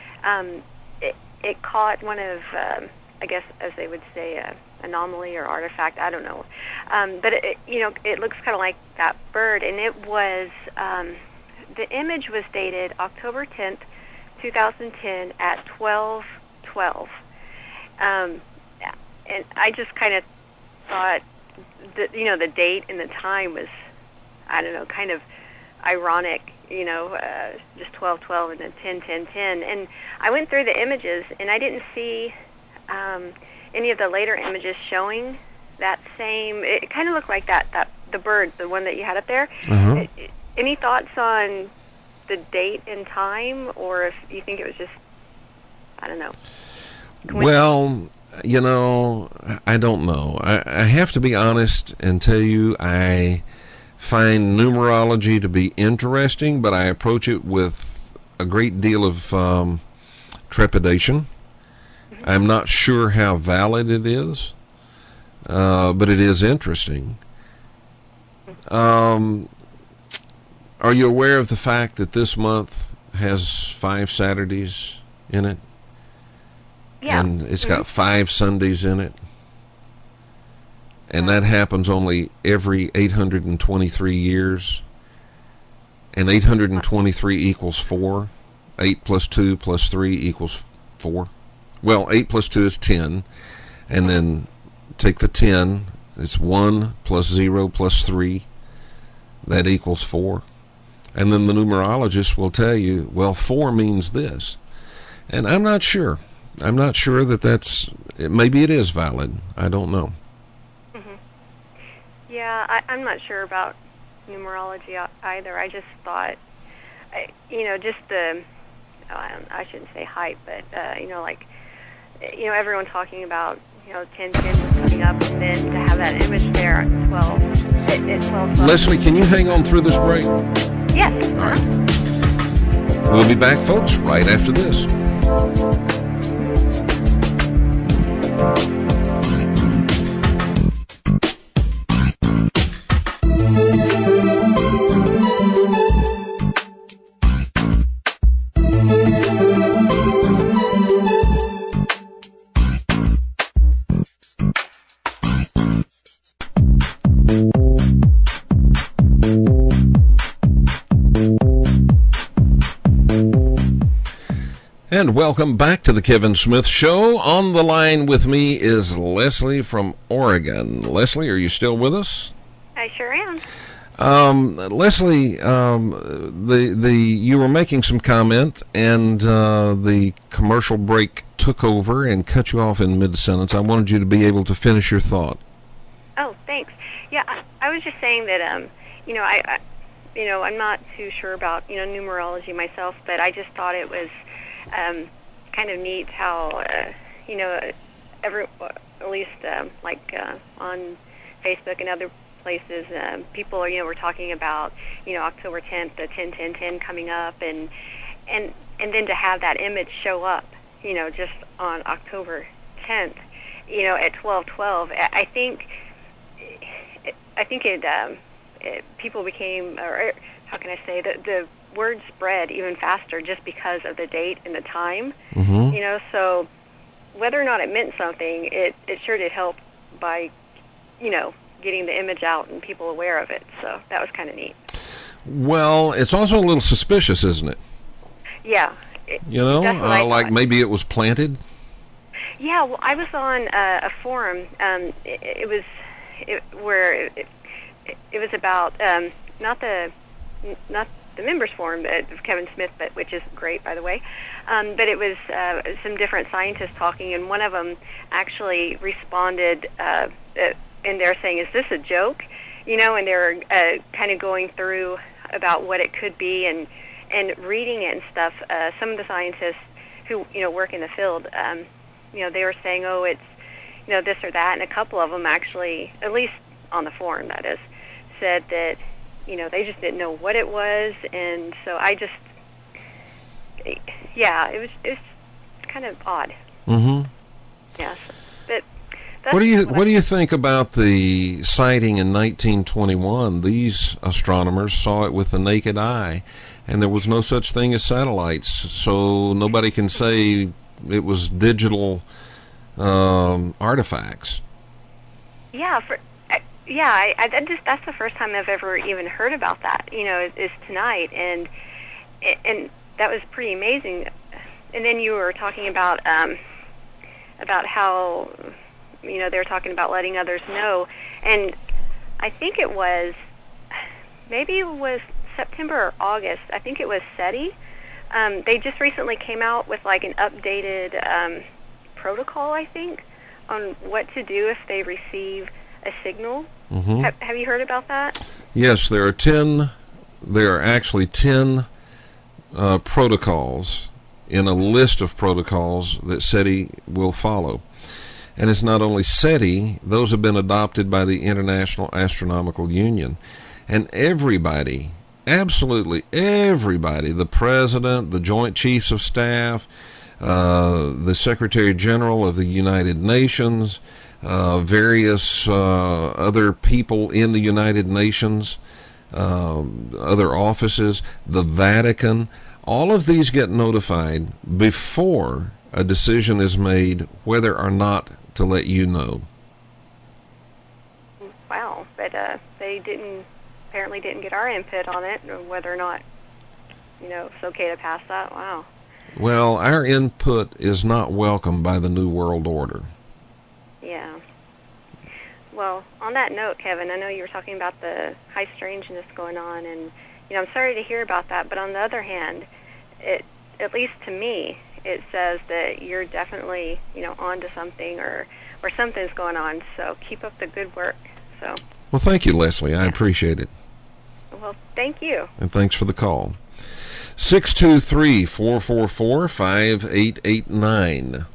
It caught one of, I guess, as they would say, anomaly or artifact. I don't know, but it looks kind of like that bird, and it was the image was dated October 10th, 2010 at 12:12. And I just kind of thought that the date and the time was, I don't know, kind of ironic, just 12:12 and then 10:10:10. And I went through the images, and I didn't see any of the later images showing that same. It kind of looked like that the bird, the one that you had up there. Any thoughts on the date and time, or if you think it was just, I don't know? Well, I don't know. I have to be honest and tell you I find numerology to be interesting, but I approach it with a great deal of trepidation. I'm not sure how valid it is, but it is interesting. Are you aware of the fact that this month has 5 Saturdays in it? Yeah. And it's got 5 Sundays in it. And that happens only every 823 years. And 823 equals 4. 8 plus 2 plus 3 equals 4. Well, 8 plus 2 is 10. And then take the 10. It's 1 plus 0 plus 3. That equals 4. And then the numerologist will tell you, well, 4 means this. And I'm not sure. I'm not sure that maybe it is valid. I don't know. Yeah, I'm not sure about numerology either. I just thought, just I shouldn't say hype, but, everyone talking about, 10:10 was coming up, and then to have that image there at 12. Leslie, can you hang on through this break? Yes. All right. We'll be back, folks, right after this. And welcome back to the Kevin Smith Show. On the line with me is Leslie from Oregon. Leslie, are you still with us? I sure am. Leslie, you were making some comment, and the commercial break took over and cut you off in mid-sentence. I wanted you to be able to finish your thought. Oh, thanks. Yeah, I was just saying that, I'm not too sure about, numerology myself, but I just thought it was kind of neat how, at least on Facebook and other places, people are, were talking about, October 10th, the 10-10-10 coming up, and then to have that image show up, just on October 10th, at 12:12. I think people became, or how can I say, the word spread even faster just because of the date and the time. So whether or not it meant something, it sure did help by, getting the image out and people aware of it. So that was kind of neat. Well, it's also a little suspicious, isn't it? Yeah, That's what I like thought. maybe it was planted. Yeah, well, I was on a forum. It was about not the members forum of Kevin Smith, but which is great, by the way. But it was some different scientists talking, and one of them actually responded, and they're saying, "Is this a joke?" And they're kind of going through about what it could be and reading it and stuff. Some of the scientists who work in the field, they were saying, "Oh, it's this or that," and a couple of them actually, at least on the forum, that is, said that they just didn't know what it was, and so it was kind of odd. Mm-hmm. Yes, but what do you think about the sighting in 1921? These astronomers saw it with the naked eye, and there was no such thing as satellites, so nobody can say it was digital artifacts. Yeah, that's the first time I've ever even heard about that. Is tonight, and that was pretty amazing. And then you were talking about how they were talking about letting others know, and I think it was September or August. I think it was SETI. They just recently came out with like an updated protocol, I think, on what to do if they receive a signal. Mm-hmm. Have you heard about that? Yes, there are actually 10 protocols in a list of protocols that SETI will follow. And it's not only SETI, those have been adopted by the International Astronomical Union. And everybody, absolutely everybody, the President, the Joint Chiefs of Staff, the Secretary General of the United Nations, various other people in the United Nations, other offices, the Vatican, all of these get notified before a decision is made whether or not to let you know. Wow, but they apparently didn't get our input on it, or whether or not it's okay to pass that. Wow. Well, our input is not welcome by the New World Order. Yeah. Well, on that note, Kevin, I know you were talking about the high strangeness going on, and I'm sorry to hear about that. But on the other hand, at least to me, it says that you're definitely onto something, or something's going on. So keep up the good work. So. Well, thank you, Leslie. I appreciate it. Well, thank you. And thanks for the call. 623-444-5889.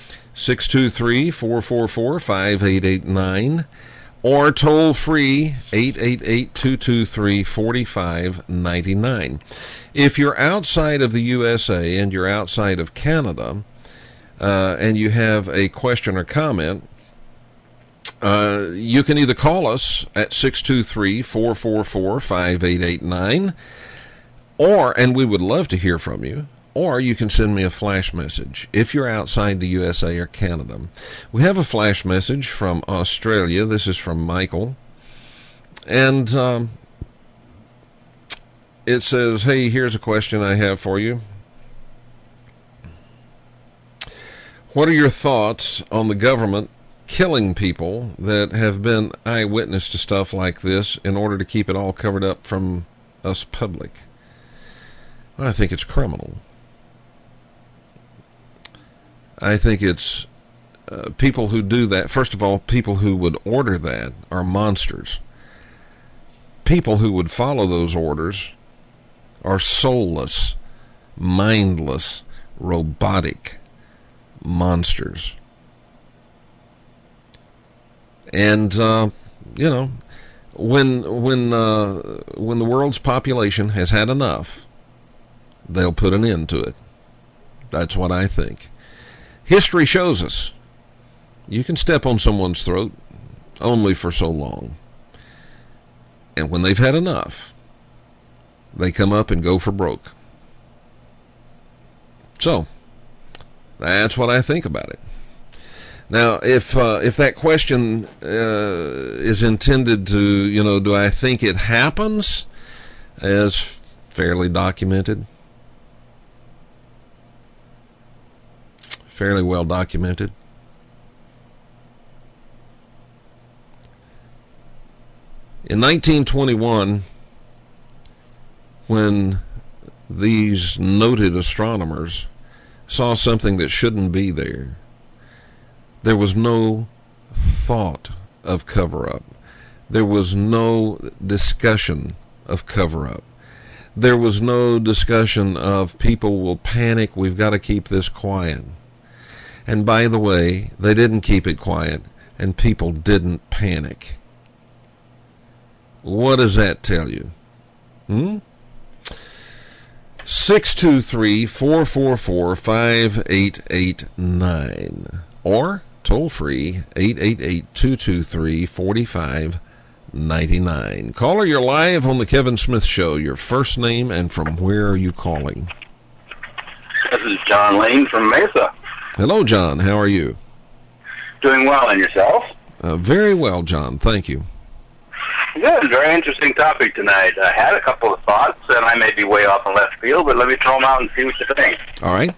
623-444-5889. Or toll free 888-223-4599. If you're outside of the USA and you're outside of Canada, and you have a question or comment, you can either call us at 623-444-5889, and we would love to hear from you, or you can send me a flash message if you're outside the USA or Canada. We have a flash message from Australia. This is from Michael. And it says, hey, here's a question I have for you. What are your thoughts on the government killing people that have been eyewitness to stuff like this in order to keep it all covered up from us public? I think it's criminal. I think it's people who do that. First of all, people who would order that are monsters. People who would follow those orders are soulless, mindless, robotic monsters. And when the world's population has had enough, they'll put an end to it. That's what I think. History shows us you can step on someone's throat only for so long. And when they've had enough, they come up and go for broke. So, that's what I think about it. Now, if that question is intended to, do I think it happens, as fairly documented? fairly well documented. In 1921, when these noted astronomers saw something that shouldn't be there, there was no thought of cover-up. There was no discussion of cover-up. There was no discussion of people will panic, we've got to keep this quiet. And by the way, they didn't keep it quiet, and people didn't panic. What does that tell you? 623-444-5889 or toll free 888-223-4599. Caller, you're live on the Kevin Smith Show. Your first name and from where are you calling? This is John Lane from Mesa. Hello, John. How are you? Doing well, and yourself? Very well, John. Thank you. Good. Very interesting topic tonight. I had a couple of thoughts, and I may be way off in left field, but let me throw them out and see what you think. All right.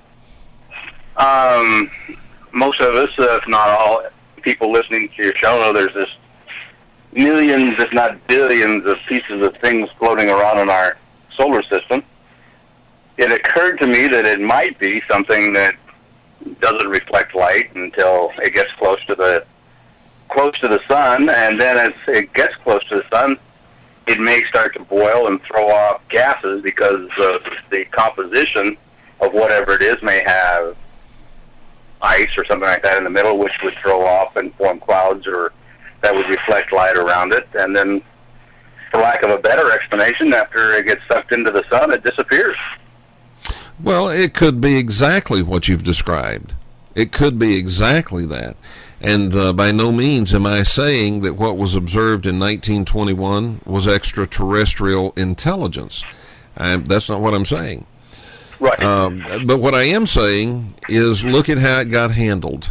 Most of us, if not all, people listening to your show know there's this millions, if not billions, of pieces of things floating around in our solar system. It occurred to me that it might be something that doesn't reflect light until it gets close to the sun, and then as it gets close to the sun, it may start to boil and throw off gases because of the composition of whatever it is may have ice or something like that in the middle, which would throw off and form clouds or that would reflect light around it. And then, for lack of a better explanation, after it gets sucked into the sun, it disappears. Well, it could be exactly what you've described. It could be exactly that. And by no means am I saying that what was observed in 1921 was extraterrestrial intelligence. That's not what I'm saying. Right. But what I am saying is look at how it got handled.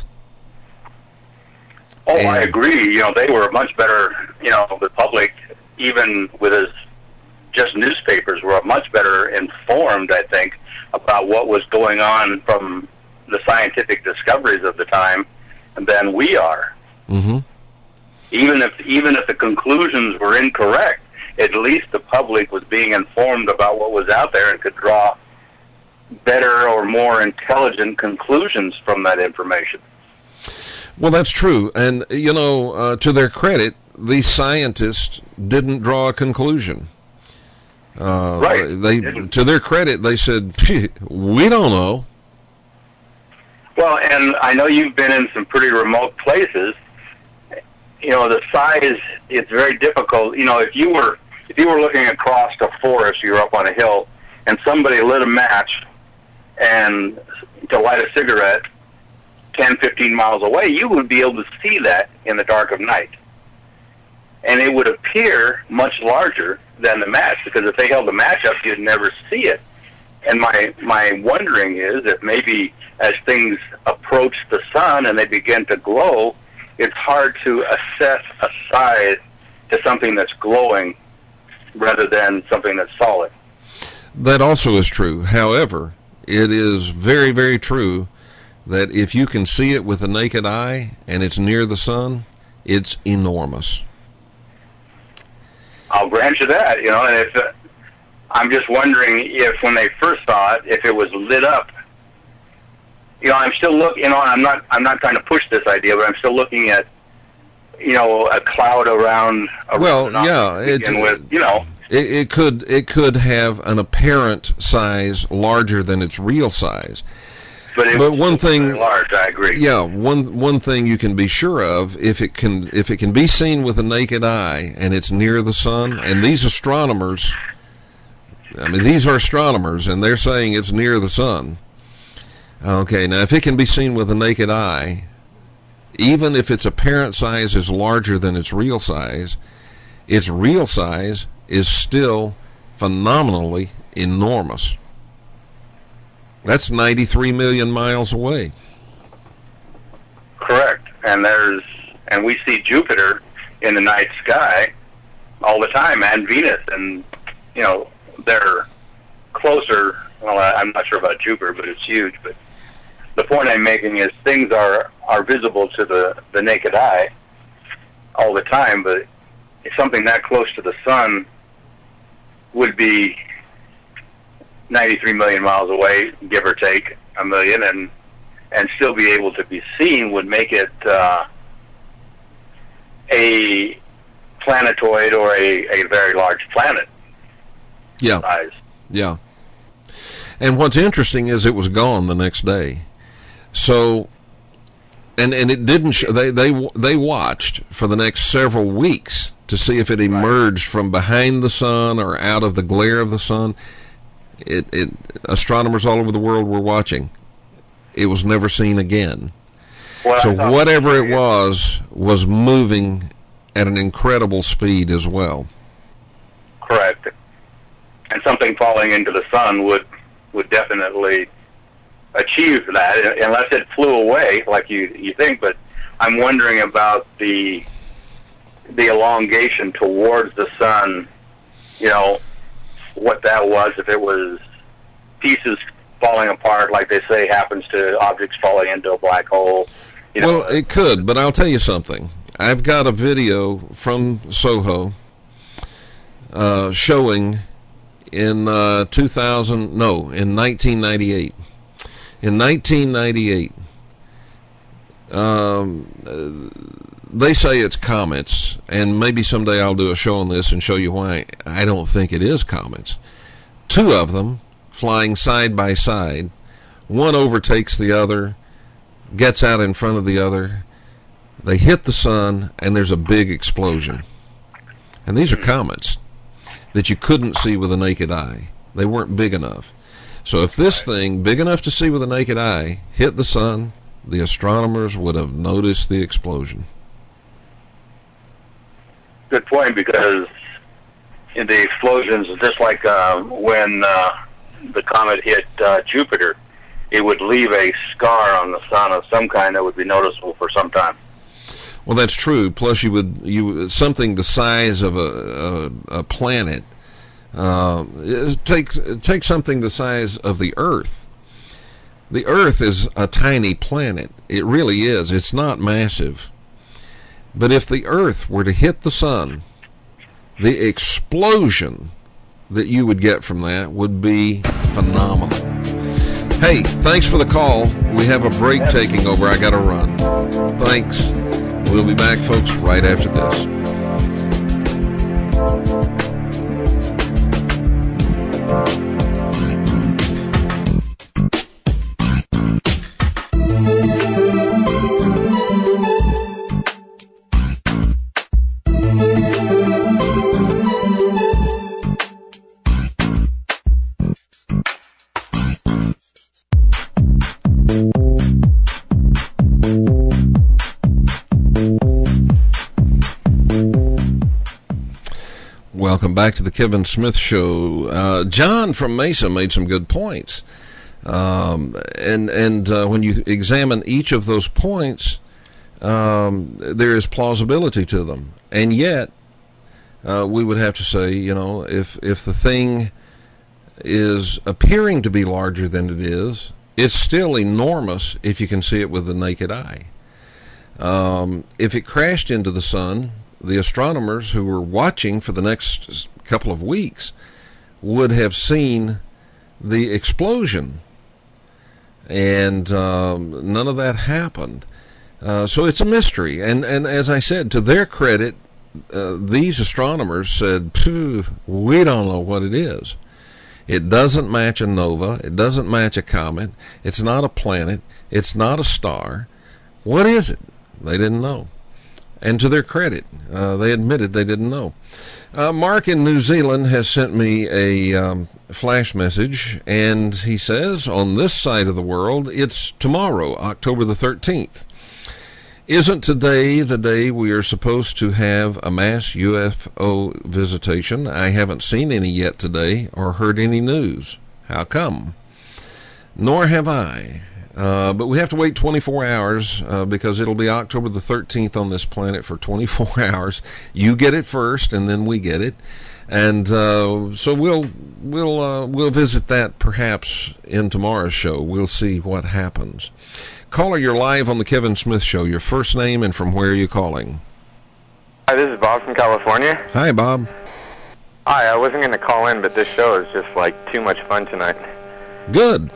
Oh, I agree. They were much better, the public, even with just newspapers, were much better informed, I think, about what was going on from the scientific discoveries of the time than we are. Mm-hmm. Even if the conclusions were incorrect, at least the public was being informed about what was out there and could draw better or more intelligent conclusions from that information. Well, that's true. And, to their credit, these scientists didn't draw a conclusion. Right. To their credit, they said, we don't know. Well, and I know you've been in some pretty remote places. The size, it's very difficult. If you were looking across a forest, you're up on a hill, and somebody lit a match and to light a cigarette 10, 15 miles away, you would be able to see that in the dark of night. And it would appear much larger than the match, because if they held the match up, you'd never see it. And my wondering is if maybe as things approach the sun and they begin to glow, it's hard to assess a size to something that's glowing rather than something that's solid. That also is true. However, it is very, very true that if you can see it with the naked eye and it's near the sun, it's enormous. I'll grant you that, and if I'm just wondering if when they first saw it, if it was lit up. I'm still looking, I'm not trying to push this idea, but I'm still looking at, a cloud around well, yeah, it could have an apparent size larger than its real size. But one thing, very large, I agree. Yeah, one thing you can be sure of, if it can be seen with the naked eye and it's near the sun, and these are astronomers, and they're saying it's near the sun. Okay, now if it can be seen with the naked eye, even if its apparent size is larger than its real size is still phenomenally enormous. That's 93 million miles away. Correct. And we see Jupiter in the night sky all the time, and Venus, and they're closer. Well, I'm not sure about Jupiter, but it's huge. But the point I'm making is things are visible to the naked eye all the time, but if something that close to the sun would be 93 million miles away, give or take a million, and still be able to be seen would make it a planetoid or a very large planet. Yeah. Size. Yeah. And what's interesting is it was gone the next day. So, and it didn't. They watched for the next several weeks to see if it emerged from behind the sun or out of the glare of the sun. Astronomers all over the world were watching. It was never seen again. Well, so whatever it was moving at an incredible speed as well. Correct. And something falling into the sun would definitely achieve that, unless it flew away like you think. But I'm wondering about the elongation towards the sun, what that was, if it was pieces falling apart, like they say happens to objects falling into a black hole. Well, it could, but I'll tell you something. I've got a video from SOHO showing in 1998. In 1998, they say it's comets, and maybe someday I'll do a show on this and show you why I don't think it is comets. Two of them flying side by side. One overtakes the other, gets out in front of the other. They hit the sun, and there's a big explosion. And these are comets that you couldn't see with the naked eye. They weren't big enough. So if this thing, big enough to see with the naked eye, hit the sun, the astronomers would have noticed the explosion. Good point, because in the explosions, just like when the comet hit Jupiter, it would leave a scar on the sun of some kind that would be noticeable for some time. Well, that's true. Plus, you would something the size of a planet. Take something the size of the Earth. The Earth is a tiny planet. It really is. It's not massive. But if the Earth were to hit the sun, the explosion that you would get from that would be phenomenal. Hey, thanks for the call. We have a break taking over. I got to run. Thanks. We'll be back, folks, right after this. Welcome back to the Kevin Smith Show. John from Mesa made some good points. And when you examine each of those points, there is plausibility to them. And yet, we would have to say, if the thing is appearing to be larger than it is, it's still enormous if you can see it with the naked eye. If it crashed into the sun, the astronomers who were watching for the next couple of weeks would have seen the explosion, and none of that happened. So it's a mystery, and as I said, to their credit, these astronomers said, we don't know what it is. It doesn't match a nova, it doesn't match a comet, it's not a planet, it's not a star. What is it? They didn't know. And to their credit, they admitted they didn't know. Mark in New Zealand has sent me a flash message, and he says, on this side of the world, it's tomorrow, October the 13th. Isn't today the day we are supposed to have a mass UFO visitation? I haven't seen any yet today or heard any news. How come? Nor have I. But we have to wait 24 hours because it'll be October the 13th on this planet for 24 hours. You get it first, and then we get it. And so we'll visit that perhaps in tomorrow's show. We'll see what happens. Caller, you're live on the Kevin Smith Show. Your first name and from where are you calling? Hi, this is Bob from California. Hi, Bob. Hi, I wasn't going to call in, but this show is just like too much fun tonight. Good.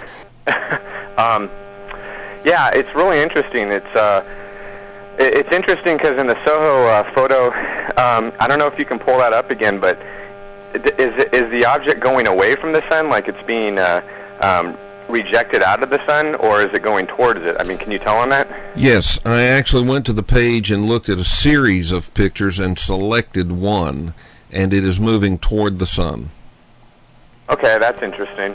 Yeah, it's really interesting. It's interesting because in the Soho photo, I don't know if you can pull that up again, but is the object going away from the sun, like it's being rejected out of the sun, or is it going towards it? I mean, can you tell on that? Yes, I actually went to the page and looked at a series of pictures and selected one, and it is moving toward the sun. Okay, that's interesting.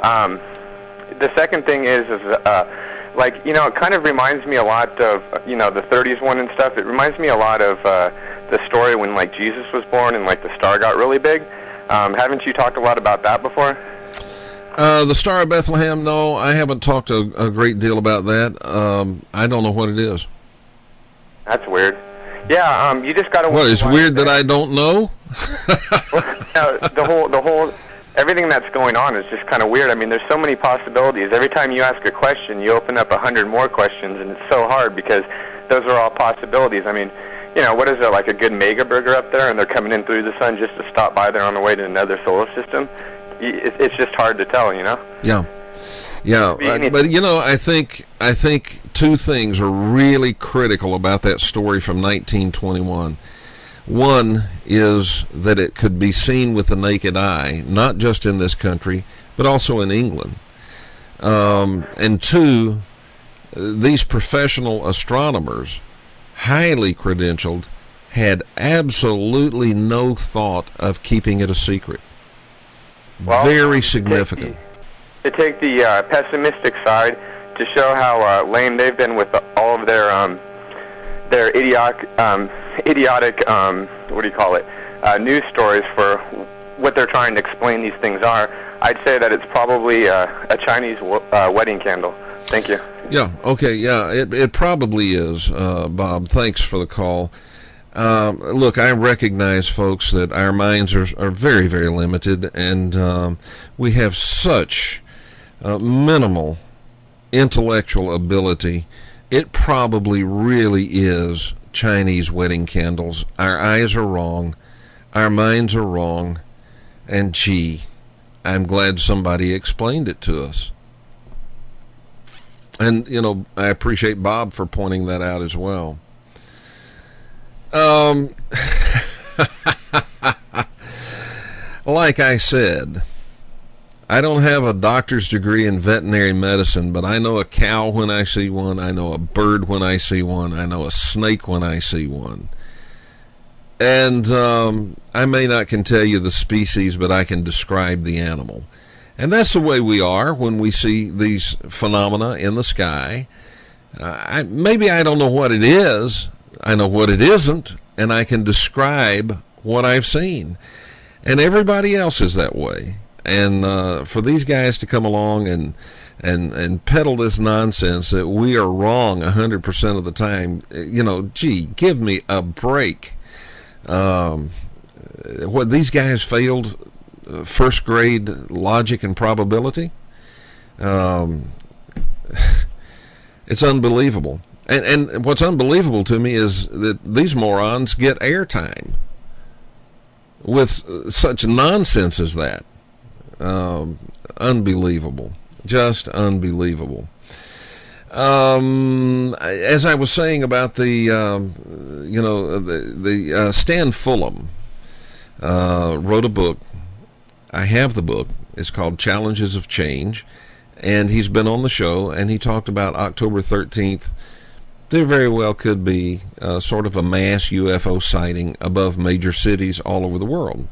The second thing is like, you know, it kind of reminds me a lot of, you know, the 30s one and stuff. It reminds me a lot of the story when, like, Jesus was born and, like, the star got really big. Haven't you talked a lot about that before? The Star of Bethlehem, no, I haven't talked a great deal about that. I don't know what it is. That's weird. Yeah, you just got to... What, it's weird that I don't know? Well, the whole... Everything that's going on is just kind of weird. I mean, there's so many possibilities. Every time you ask a question, you open up 100 more questions, and it's so hard because those are all possibilities. I mean, you know, what is it, like a good mega burger up there, and they're coming in through the sun just to stop by there on the way to another solar system? It's just hard to tell, you know? Yeah, but you know, I think two things are really critical about that story from 1921. One is that it could be seen with the naked eye, not just in this country, but also in England. And two, these professional astronomers, highly credentialed, had absolutely no thought of keeping it a secret. Well, very significant. To take the pessimistic side, to show how lame they've been with all of their idiotic, what do you call it, news stories for what they're trying to explain these things are, I'd say that it's probably a Chinese wedding candle. Thank you. Yeah, okay, yeah, it probably is, Bob. Thanks for the call. Look, I recognize, folks, that our minds are very, very limited, and we have such minimal intellectual ability. It probably really is Chinese wedding candles. Our eyes are wrong, our minds are wrong, and gee, I'm glad somebody explained it to us. And, you know, I appreciate Bob for pointing that out as well. Like I said, I don't have a doctor's degree in veterinary medicine, but I know a cow when I see one, I know a bird when I see one, I know a snake when I see one. And I may not can tell you the species, but I can describe the animal. And that's the way we are when we see these phenomena in the sky. Maybe I don't know what it is, I know what it isn't, and I can describe what I've seen. And everybody else is that way. And for these guys to come along and peddle this nonsense that we are wrong 100% of the time, you know, gee, give me a break. What these guys failed first grade logic and probability, it's unbelievable. And what's unbelievable to me is that these morons get airtime with such nonsense as that. Unbelievable, just unbelievable. As I was saying about the Stan Fulham wrote a book. I have the book. It's called Challenges of Change, and he's been on the show, and he talked about October 13th. There very well could be sort of a mass UFO sighting above major cities all over the world.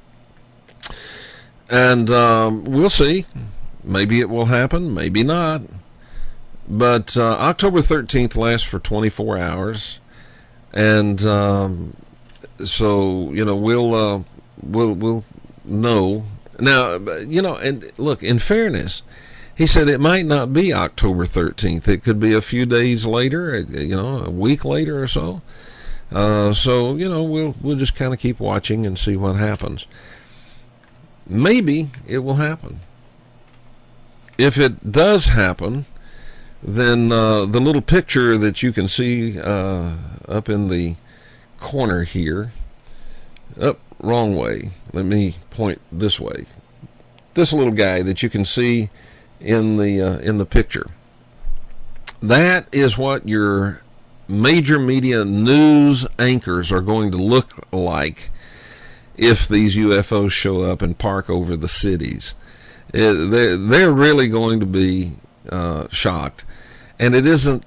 And we'll see. Maybe it will happen, maybe not. But October 13th lasts for 24 hours. And so, you know, we'll know. Now, you know, and look, in fairness, He said it might not be October 13th. It could be a few days later, a week later or so. So we'll just kind of keep watching and see what happens. Maybe it will happen. If it does happen, then the little picture that you can see up in the corner here, wrong way. Let me point this way. This little guy that you can see in the picture, that is what your major media news anchors are going to look like if these UFOs show up and park over the cities. They're really going to be shocked, and it isn't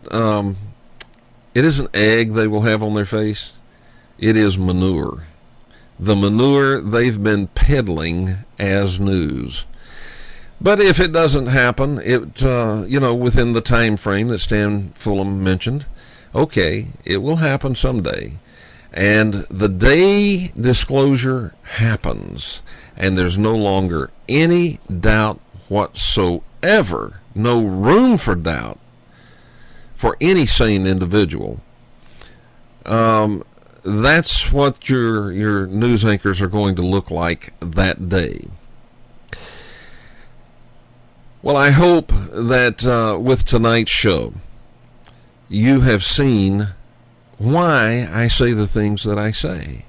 egg they will have on their face. It is manure. The manure they've been peddling as news. But if it doesn't happen, within the time frame that Stan Fulham mentioned, okay, it will happen someday. And the day disclosure happens, and there's no longer any doubt whatsoever, no room for doubt for any sane individual, that's what your news anchors are going to look like that day. Well, I hope that with tonight's show, you have seen why I say the things that I say.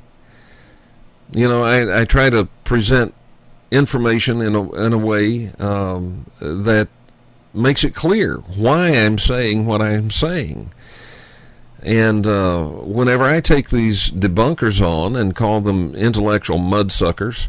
I try to present information in a way that makes it clear why I'm saying what I'm saying. And whenever I take these debunkers on and call them intellectual mudsuckers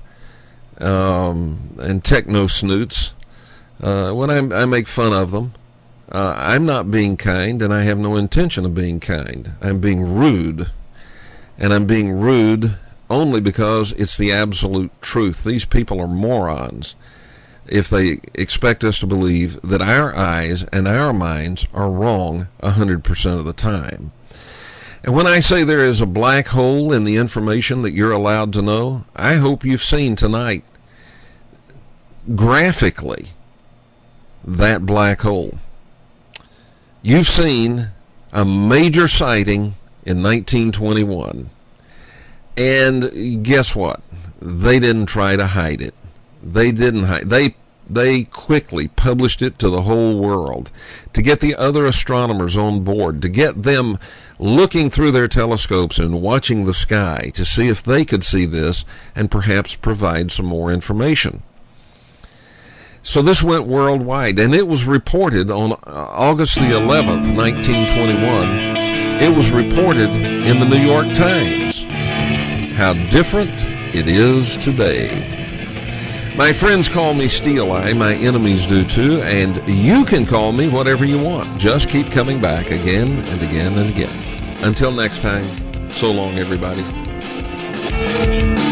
and techno-snoots, when I make fun of them, I'm not being kind, and I have no intention of being kind. I'm being rude, and I'm being rude only because it's the absolute truth. These people are morons if they expect us to believe that our eyes and our minds are wrong 100% of the time. And when I say there is a black hole in the information that you're allowed to know, I hope you've seen tonight graphically that black hole. You've seen a major sighting in 1921, and guess what? They didn't try to hide it. They didn't hide. They quickly published it to the whole world to get the other astronomers on board, to get them looking through their telescopes and watching the sky to see if they could see this and perhaps provide some more information. So this went worldwide, and it was reported on August the 11th, 1921. It was reported in the New York Times. How different it is today. My friends call me Steel Eye, my enemies do too, and you can call me whatever you want. Just keep coming back again and again and again. Until next time, so long everybody.